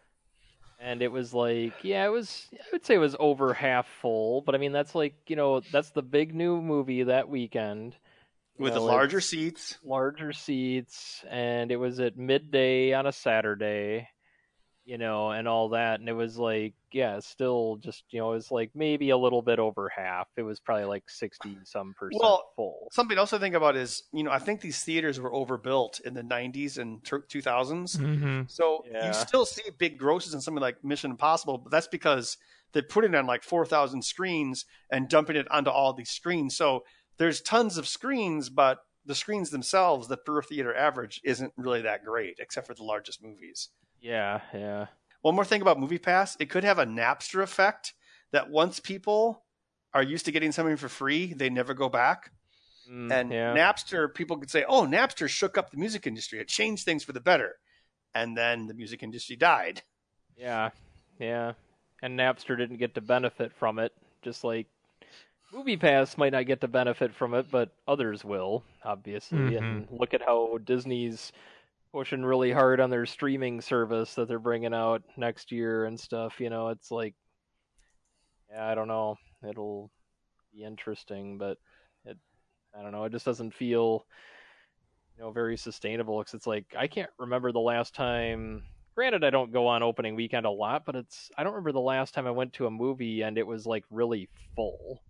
and it was like, yeah, it was. I would say it was over half full, but I mean, that's like, you know, that's the big new movie that weekend. You With know, the larger it's seats. larger seats, and it was at midday on a Saturday, you know, and all that, and it was like, yeah, still just, you know, it was like maybe a little bit over half. It was probably like sixty some percent Well, full. Something else to think about is, you know, I think these theaters were overbuilt in the nineties and two thousands. Mm-hmm. So Yeah. you still see big grosses in something like Mission Impossible, but that's because they put it on like four thousand screens and dumping it onto all these screens. So there's tons of screens, but the screens themselves, the per theater average, isn't really that great, except for the largest movies. Yeah, yeah. One more thing about MoviePass, it could have a Napster effect that once people are used to getting something for free, they never go back. Mm, And yeah. Napster, people could say, oh, Napster shook up the music industry. It changed things for the better. And then the music industry died. Yeah, yeah. And Napster didn't get to benefit from it, just like Movie Pass might not get to benefit from it, but others will, obviously. Mhm. And look at how Disney's pushing really hard on their streaming service that they're bringing out next year and stuff. You know, it's like, yeah, I don't know. It'll be interesting, but it, I don't know. It just doesn't feel, you know, very sustainable. Because it's like I can't remember the last time. Granted, I don't go on opening weekend a lot, but it's I don't remember the last time I went to a movie and it was like really full.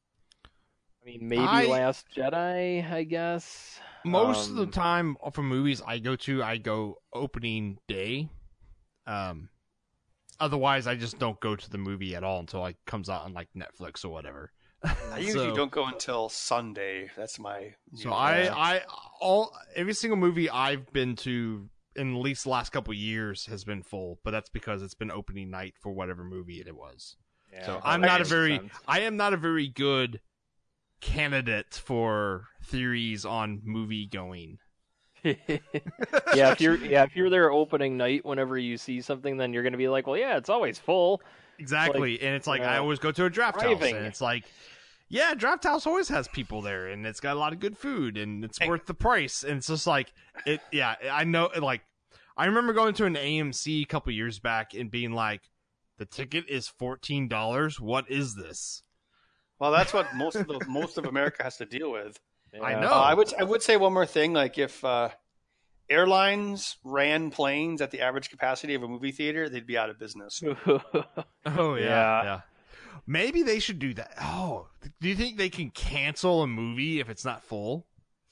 I mean, maybe I- Last Jedi, I guess. Most of the Um, time for movies I go to, I go opening day. Um, otherwise, I just don't go to the movie at all until it comes out on like Netflix or whatever. I usually So- don't go until Sunday. That's my. So usual I, time. I, all every single movie I've been to in at least the last couple of years has been full, but that's because it's been opening night for whatever movie it was. yeah, So that I'm not a makes very, sense. I am not a very good candidate for theories on movie going. yeah, if you're yeah, if you're there opening night, whenever you see something, then you're gonna be like, well, yeah, it's always full. Exactly, and it's like I uh, always go to a draft house, driving. and it's like, yeah, draft house always has people there, and it's got a lot of good food, and it's Hey. worth the price. And it's just like it, yeah. I know, like, I remember going to an A M C a couple years back and being like, the ticket is fourteen dollars. What is this? Well, that's what most of the, most of America has to deal with. I Yeah. know. Uh, I would I would say one more thing. Like if uh, airlines ran planes at the average capacity of a movie theater, they'd be out of business. Oh yeah, Yeah. yeah. Maybe they should do that. Oh, do you think they can cancel a movie if it's not full?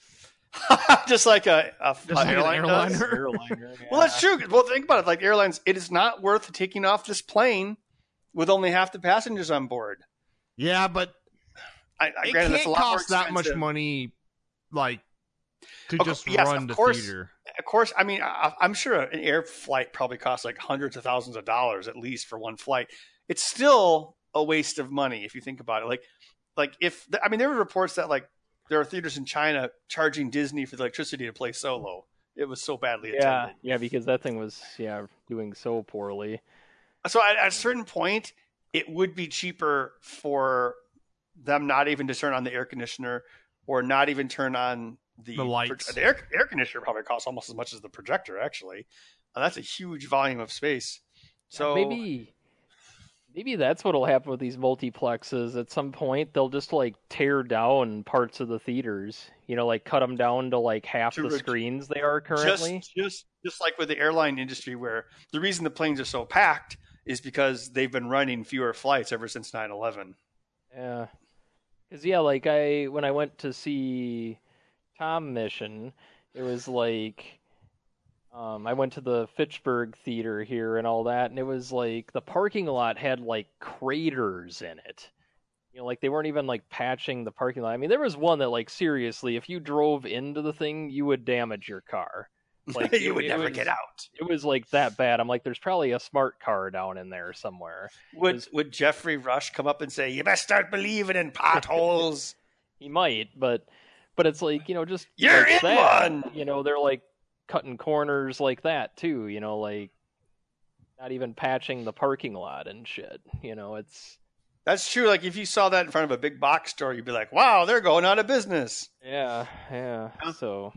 Just like a, a, Just like an airline does. airliner? Airliner, Well, that's yeah. true. Well, think about it. Like airlines, it is not worth taking off this plane with only half the passengers on board. Yeah, but I, I it granted, that's can't a lot more cost that much expensive. money, like to Of just course- yes, run of the course. theater. Of course, I mean, I, I'm sure an air flight probably costs like hundreds of thousands of dollars at least for one flight. It's still a waste of money if you think about it. Like, like if I mean, there were reports that like there are theaters in China charging Disney for the electricity to play Solo. It was so badly Yeah, attended. yeah, because that thing was yeah doing so poorly. So at, at a certain point, it would be cheaper for them not even to turn on the air conditioner or not even turn on the, The lights. The air, air conditioner probably costs almost as much as the projector, actually. And that's a huge volume of space. So maybe maybe that's what'll happen with these multiplexes. At some point, they'll just like tear down parts of the theaters. You know, like cut them down to like half To the re- screens they are currently. just, just just like with the airline industry, where the reason the planes are so packed is because they've been running fewer flights ever since nine eleven. Yeah, because yeah, like I when I went to see Tom Mission, it was like um, I went to the Fitchburg Theater here and all that, and it was like the parking lot had like craters in it. You know, like they weren't even like patching the parking lot. I mean, there was one that like seriously, if you drove into the thing, you would damage your car. Like you it- would it never was- get out. It was like that bad. I'm like, there's probably a smart car down in there somewhere. Would was- would Jeffrey Rush come up and say, "You best start believing in potholes"? He might, but but it's like, you know, just You're like in that, one! You know, they're like cutting corners like that too, you know, like not even patching the parking lot and shit. You know, it's That's true. Like if you saw that in front of a big box store, you'd be like, "Wow, they're going out of business." yeah, yeah. Yeah. So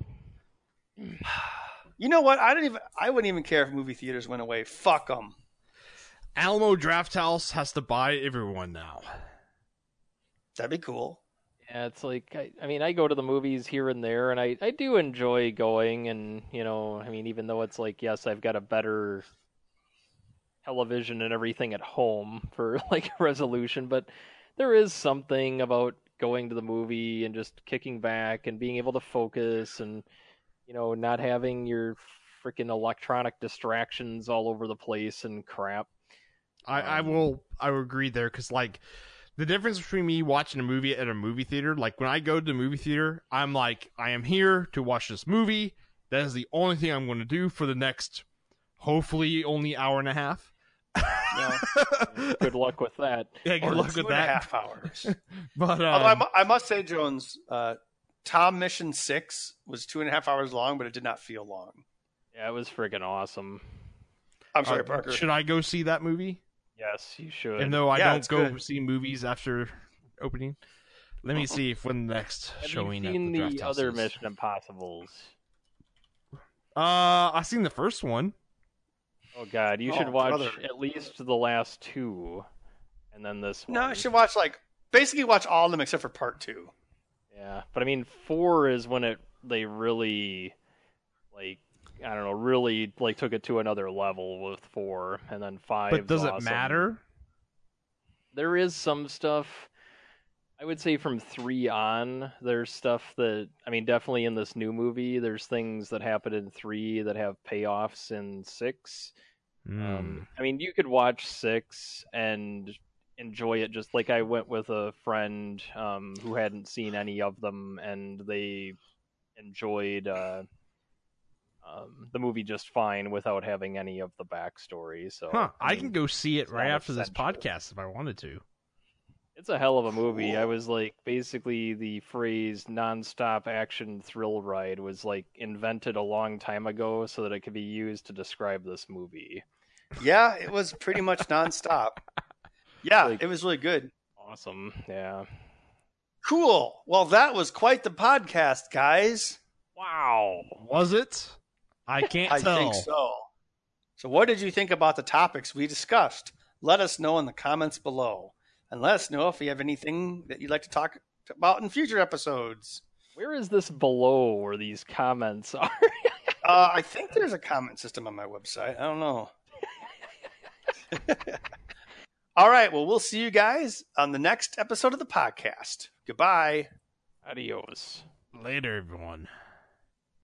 You know what? I don't even. I wouldn't even care if movie theaters went away. Fuck them. Alamo Draft House has to buy everyone now. That'd be cool. yeah, it's like I, I mean, I go to the movies here and there, and I I do enjoy going, and you know, I mean, even though it's like, yes, I've got a better television and everything at home for like resolution, but there is something about going to the movie and just kicking back and being able to focus and you know not having your freaking electronic distractions all over the place and crap. I, I Um, will I will agree there because like the difference between me watching a movie at a movie theater, like when I go to the movie theater, I'm like I am here to watch this movie. That is the only thing I'm going to do for the next, hopefully, only hour and a half. Yeah. Good luck with that. Yeah, good Or luck two with and a that. half hours. But um, Although I, mu- I must say, Jones, uh, Tom Mission Six was two and a half hours long, but it did not feel long. Yeah, it was friggin' awesome. I'm sorry, uh, Parker. should I go see that movie? Yes, you should. Even though I Yeah, don't it's go good. see movies after opening. Let me see if when the next Have showing you at seen the the, Draft House other is. Mission Impossibles? Uh, I seen the first one. Oh God, you Oh, should watch brother. at least the last two, and then this one. No, I should watch like basically watch all of them except for part two. Yeah, but I mean, four is when it they really, like, I don't know, really like took it to another level with four, and then five. But does it awesome. matter? There is some stuff. I would say from three on, there's stuff that I mean, definitely in this new movie, there's things that happen in three that have payoffs in six. Mm. Um, I mean, you could watch six and enjoy it just like I went with a friend um, who hadn't seen any of them, and they enjoyed uh, um, the movie just fine without having any of the backstory. So, Huh, I, mean, can go see it it's right not after this essential. podcast if I wanted to. It's a hell of a movie. I was like, basically, the phrase "nonstop action thrill ride" was like invented a long time ago so that it could be used to describe this movie. Yeah, it was pretty much nonstop. Yeah, Like- it was really good. Awesome. Yeah. Cool. Well, that was quite the podcast, guys. Wow. Was it? I can't I tell. think so. So, what did you think about the topics we discussed? Let us know in the comments below. And let us know if you have anything that you'd like to talk about in future episodes. Where is this below where these comments are? Uh, I think there's a comment system on my website. I don't know. All right. Well, we'll see you guys on the next episode of the podcast. Goodbye. Adios. Later, everyone.